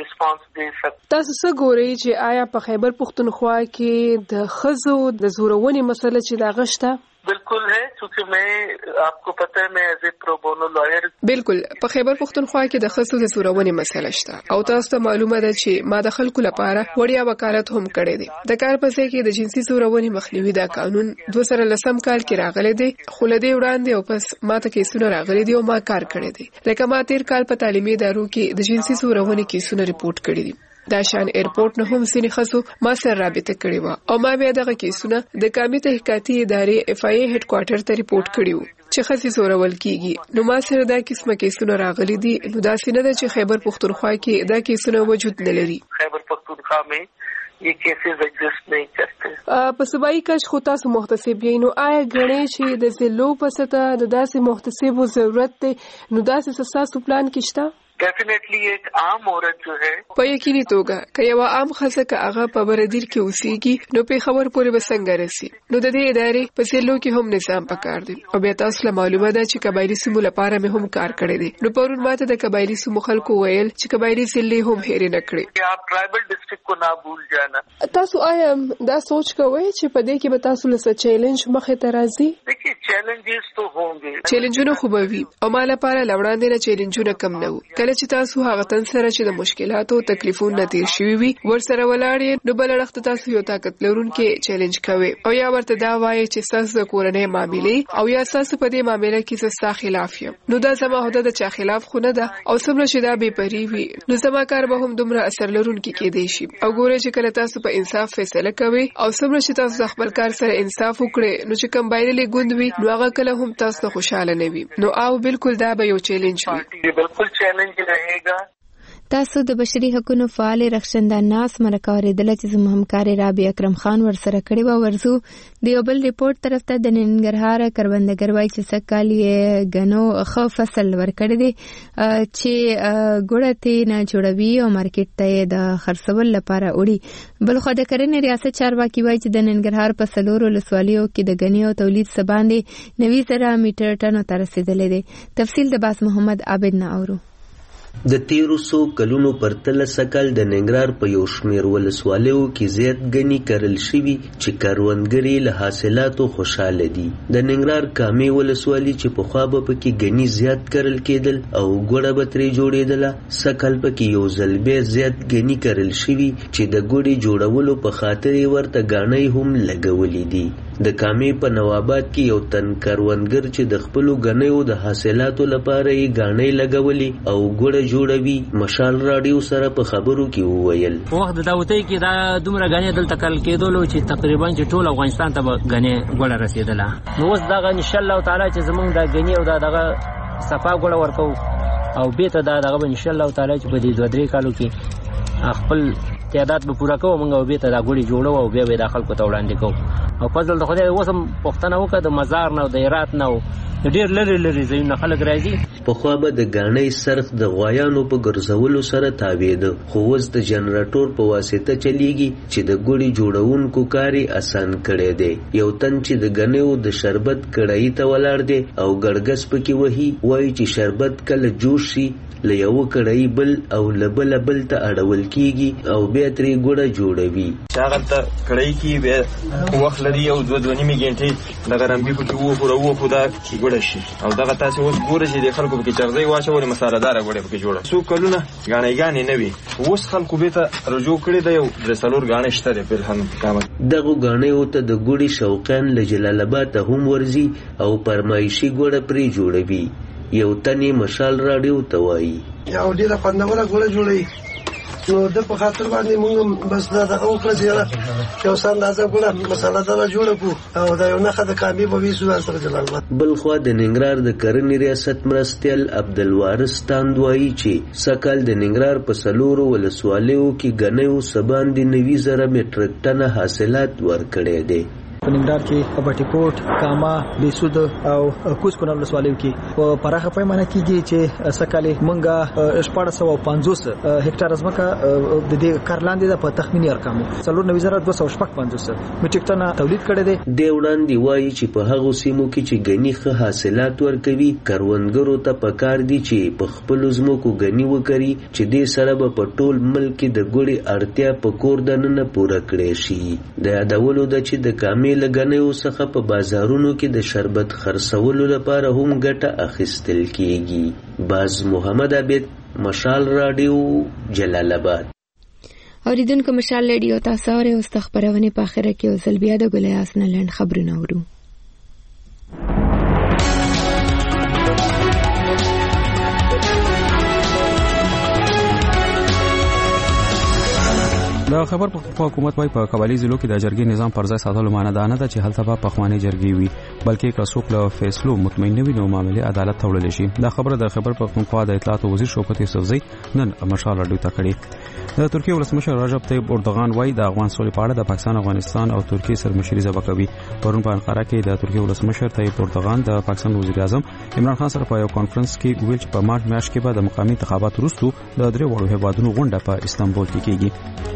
تاسو څه ګورئ چې آیا په خیبر پختونخوا کې د ښځو د زورونې مسله چې دا غشته बिल्कुल है क्योंकि मैं आपको पता है मैं as a pro bono lawyer بالکل په خیبر پختونخوا کې د ښځو د زورونې مسله شته او تاسو ته معلومه ده چې ما د خلکو لپاره وړیا وکالت هم کړی دی. د کار په ځای کې د جنسي زورونې مخنیوي دا قانون 2010 کال کې راغلی دی خو له دې وړاندې او پس ما ته کیسونه راغلي دي او ما کار کړی دی. لکه ما 13 کال په تعلیمي ادارو کې د جنسي زورونې کیسونه ریپورت کړی دي. دا شان ایرپورټ نه هم سینې خصو ما سره رابطه کړې و او ما بیا دغه کیسونه د قومي تحقیقاتي ادارې اف آی ای هډ کوارټر ته ریپورت کړیو چې خصي زورول کیږي. نو ما سره دا قسمه کیسونه راغلي دي نو دا سینه ده چې خیبر پختونخوا کې دا کیسونه وجود نه لري. خیبر پختونخوا में ये केसेस एग्जिस्ट नहीं करते. په صوبایي کچ خو تاسو محتسب یې نو آیا غړې چې د زلو په ستا د داسې محتسبو ضرورت دی نو داسې ساسو پلان کې شته؟ डेफिनेटली एक आम औरत जो है په یقیني توګه که یو عام ښځه که هغه په بردیر کې اوسېږي نو په خبر پورې به څنګه رسي نو د دې ادارې په سیلو کې هم نظام پکار دی او بیا تاسو له معلومه ده چې قبایلي سیمو لپاره مې هم کار کړی دی. نو پرون ماته د قبایلي سیمو خلکو ویل چې قبایلي سیلې هم هېرې نه کړې. आप ट्राइबल डिस्ट्रिक्ट को ना भूल जाना. تاسو آیا دا سوچ کوئ چې په دې کې به تاسو له څه چیلنج مخې ته راځي؟ देखिए चैलेंजेस तो होंगे. چیلنجونه خو به وي او ما لپاره لوړاندې نه چیلنجونه کم نه وو. کله چې تاسو هغه تن سره چې د مشکلاتو تکلیفونو تیر شوي وي ورسره ولاړ نو بل اړخ تاسو یو طاقت لرونکي چیلنج کوي او یا ورته دا وایي چې تاسو د کورنۍ معاملې او یا تاسو په دې معاملې کې څه خلاف یم نو دا زما هدا د چا خلاف خو نه ده او څومره چې دا بې پرې وي نو زما کار به هم دومره اثر لرونکي کېدی شي. او ګوره چې کله تاسو په انصاف فیصله کوي او څومره چې تاسو د خپل کار سره انصاف وکړي نو چې کوم بایللې ګوند وي نو هغه کله هم تاسو خوشاله نه وي نو او بالکل دا به یو چیلنج وي. بالکل چیلنج रहेगा. تاسو د بشري حقوقو فعال رخصنده ناس مرکه اوریدل چې زموږ همکار رابعه اکرم خان ورسره کړی و. ورزو د یو بل ریپورت طرف ته د ننګرهار کروندګر وایي چې سږکال یې غنو ښه فصل ورکړی دی چې ګوړه تې نه جوړوي او مارکیټ ته د خرڅول لپاره وړي. بلخو د کرنې ریاست چارواکي وایي چې د ننګرهار په څلورو ولسوالیو کې د غني او تولید څخه باندې 90,000 میټر ټنو ته رسیدلی دی. تفصیل د باز محمد عابد نه اورو. د تیرو څو کلونو پرتله سږکال د ننګرهار په یو شمېر ولسوالیو کې زیات ګني کرل شوي چې کروندګر له حاصلاتو خوشحاله دي. د ننګرهار کامې ولسوالي چې پخوا به پکې ګني زیات کرل کېدل او ګوړه به ترې جوړېدله، سږکال پکې یو ځل بیا زیات ګني کرل شوي چې د ګوړې جوړولو په خاطر یې ورته ګاڼۍ هم لګولې دي. د کامې په نواباد کې یو تن کروندګر چې د خپلو ګنیو د حاصلاتو لپاره یې ګاڼۍ لګولې او ګوړه جوړوي مشال راډیو سره په خبرو کې وویل. په وخت د داوتۍ کې دا دومره غنې دلته کل کېدلو چې تقریبا چې ټول افغانستان ته غنې ګوړه رسیدله. نو اوس دغه ان شاء الله تعالی چې زمونږ د غنې او دغه صفا ګوړه ورکو او بیت دغه ان شاء الله تعالی چې په دې 2-3 کالو کې خپل تعداد به پوره کوو موږ او بیت دا ګوړي جوړو او بیا به د خلکو ته وړاندې کوو. او فضل د خدای اوس هم پښتنه وکړه د مزار نه او د هرات نه او ډېر لري ځایونه خلک راځي. پخوا به د ګاڼۍ سرخ د غوایانو په ګرځولو سره تاویده، خو اوس د جنریټور په واسطه چلیږي چې د ګوړي جوړونکو کار یې اسان کړی دی. یو تن چې د ګنیو د شربت کړایي ته ولاړ دی او ګړګس پکې وهي، وایي چې شربت کله جوش شي له یو کړایي بل او له بله بل ته اړول کېږي او بیا ترې ګوړه جوړوي. چې هغلته کړایي کې بیا وخت لري او 2-2.5 غنټې دغه رمبي پکې وخوره دا چې ګوړه شي. او دغه تاسې اوس ګوره چې د خلکو پکې چرځۍ واچولې مسالهداره ګوړې پکې جوړه. څو کلونه ګاڼۍ نه وي، اوس خلکو بېرته رجوع کړې ده. یو 3-4 ګاڼۍ شته دی فلحال قامت. دغو ګاڼیو ته د ګوړې شوقیان له جلال آباده هم ورځي او فرمایشي ګوړه پرې جوړوي. یو تنې مشال راډیو ته وایي یو ډېره خوندوره ګوړه جوړوي. نو د په خاطر باندې موږ بس دغه وکړه چې یو څه اندازه ګوړه مسالهداره جوړه کړو او دا یو نښه د کامې به ویسو سره جلال آباد. بلخوا د ننګرهار د کرنې ریاست مرستیال عبدالوارث تاند وایي چې سږکال د ننګرهار په 4 ولسوالیو کې ګنیو څه باندې 90,000 میټریک ټنه حاصلات ورکړی دی. په ننګرهار کې بټي کوټ، کاما، بیسود او کوز کونړ ولسوالیو کې په پراخه پیمانه کېږي چې سږکال مونږه 1450 هکټار ځمکه د دې کار لاندې ده. په تخمینی ارقامو 94,255 میټریک ټنه تولید کړی دی. د وړاندې وایي چې په هغو سیمو کې چې غني ښه حاصلات ورکوي، کروندګرو ته پکار دي چې په خپلو ځمکو غني وکړي چې دې سره به په ټول ملک کې د ګوړې اړتیا په کور دننه پوره کړی شي. د یادولو ده چې د کامې له ګنیو څخه په بازارونو کې د شربت خرڅولو لپاره هم ګټه اخیستل کیږي. باز محمد عابد، مشال راډیو، جلال آباد. اوریدونکو مشال راډیو تاسو اورئ. اوس د خبرونې په اخره کې یو ځل بیا د ګلیاس نه لنډ خبرونه اورو. د خبر پښتونخوا حکومت وايي په قبایلی ضلعو کې د جرګې نظام پر ځای ساتلو معنی دا نه ده چې هلته به پخوانۍ جرګې وي، بلکې که څوک له فیصلو مطمئن نه وي نو معاملې عدالت ته وړلی شي. دا خبره د خبر پښتونخوا د اطلاعات وزیر شوکت یوسفزۍ نن مشال راډیو ته کړې. د ترکیې ولسمشر رجب طیب اردوغان وايي د افغان سولې په اړه د پاکستان، افغانستان او ترکیې سره مشري ځبه کوي. پرون په انقره کې د ترکیې ولسمشر طیب اردوغان د پاکستان وزیر اعظم عمران خان سره په یو کانفرنس کې ویل چې په مارچ میاشت کې به د مقامي انتخاباتو وروسته د 3 وړو هیوادونو غونډه په استانبول کې کیږي.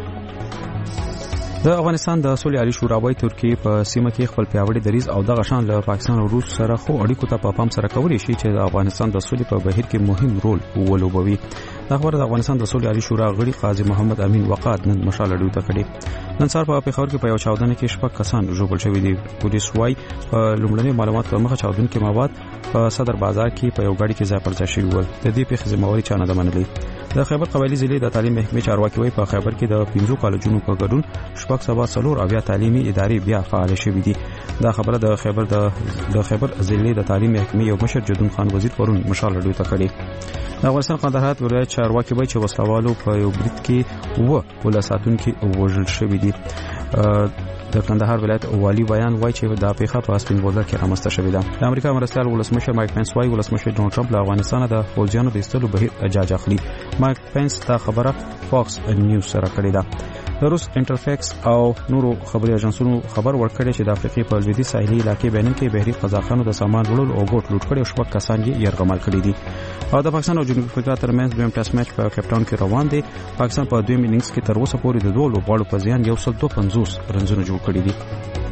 د افغانستان د سولې عالی شورا وايي ترکیه په سیمه کې خپل پیاوړی دریځ او د غشان له پاکستان او روس سره خو اړیکو ته په پام سره کولی شي چې د افغانستان د سولې په بهیر کې مهم رول ولوبوي. دا خبره د افغانستان د سولې عالی شورا غړي قاضي محمد امین وقاد نن مشال راډیو ته کړې. نن سهار په پیښور کې په یو چاودنه کې 6 کسان ژوبل شوي دي. پولیس وايي په لومړني معلوماتو مخه چاودونکي مواد په صدر بازار کې په یو غاډي کې ځای پر ځای شوي ول. د دې پیښې ذمہواري چا نه ده منلې. د خیبر قبایلی ضلع د تعلیم محکمې چارواکي وايي په خیبر کې د 15 کالجونو په ګډون 4 تعلیمي ادارې بیا فعال شوې دي. دا خبره د خیبر ضلع د تعلیم محکمې یو مشر جدون خان وزیر پرون مشال راډیو ته کړی. د افغانستان قندهار ولایت چارواکي وايي چې وسلوالو په یو برید کې ولساتونکو وژل شوي دي. د کندهار ولایت والي بیان وایي چې دا پیښه په سپین بولدک کې رامنځته شوې ده. د امریکا مرستیال ولسمشر مایک پنس وایي ولسمشر ډونالد ټرمپ له افغانستان د فوجیانو د ایستلو بهیر اجازه اخلي. مایک پنس دا خبره فاکس نیوز سره کړې ده. د روس انټرفیکس او نورو خبري اژانسونو خبر ورکړی چې د افریقې په لویدیځ ساحلي علاقې بینن کې بحري قزاقانو د سامان وړلو او بوټ لوټ کړي او شپږ کسان یې یرغمل کړي دي. او د پاکستان او جنوبي افریقا ترمنځ دویم ټیسټ میچ په کیپ ټاون کې روان دی. پاکستان په دویم اننګز کې تر اوسه پورې د 2 لوبغاړو په زیان 152 رنزونه جوړ کړي دي.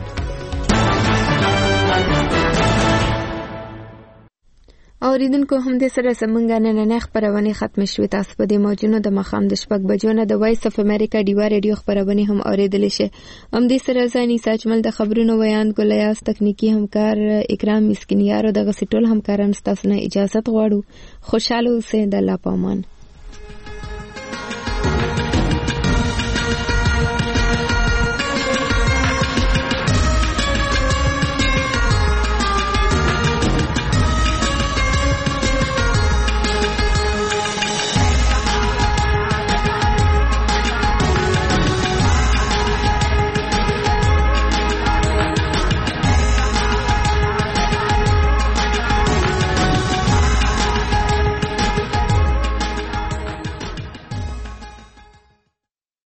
اوریدونکو هم د سره زمونږ نن خبرونه ختم شوې. تاسو په دې موجونو د مخام د شپږ بجو نه د وایس اف امریکا ډیوا ریډیو خبرونه هم اوریدل شي. هم دې سره ځاني ساجمل د خبرونو ویان ګلیاس تکنیکی همکار اکرام مسکینیار او د غسټول همکارانو تاسو نه اجازه غواړو. خوشاله اوسئ. د الله پامان.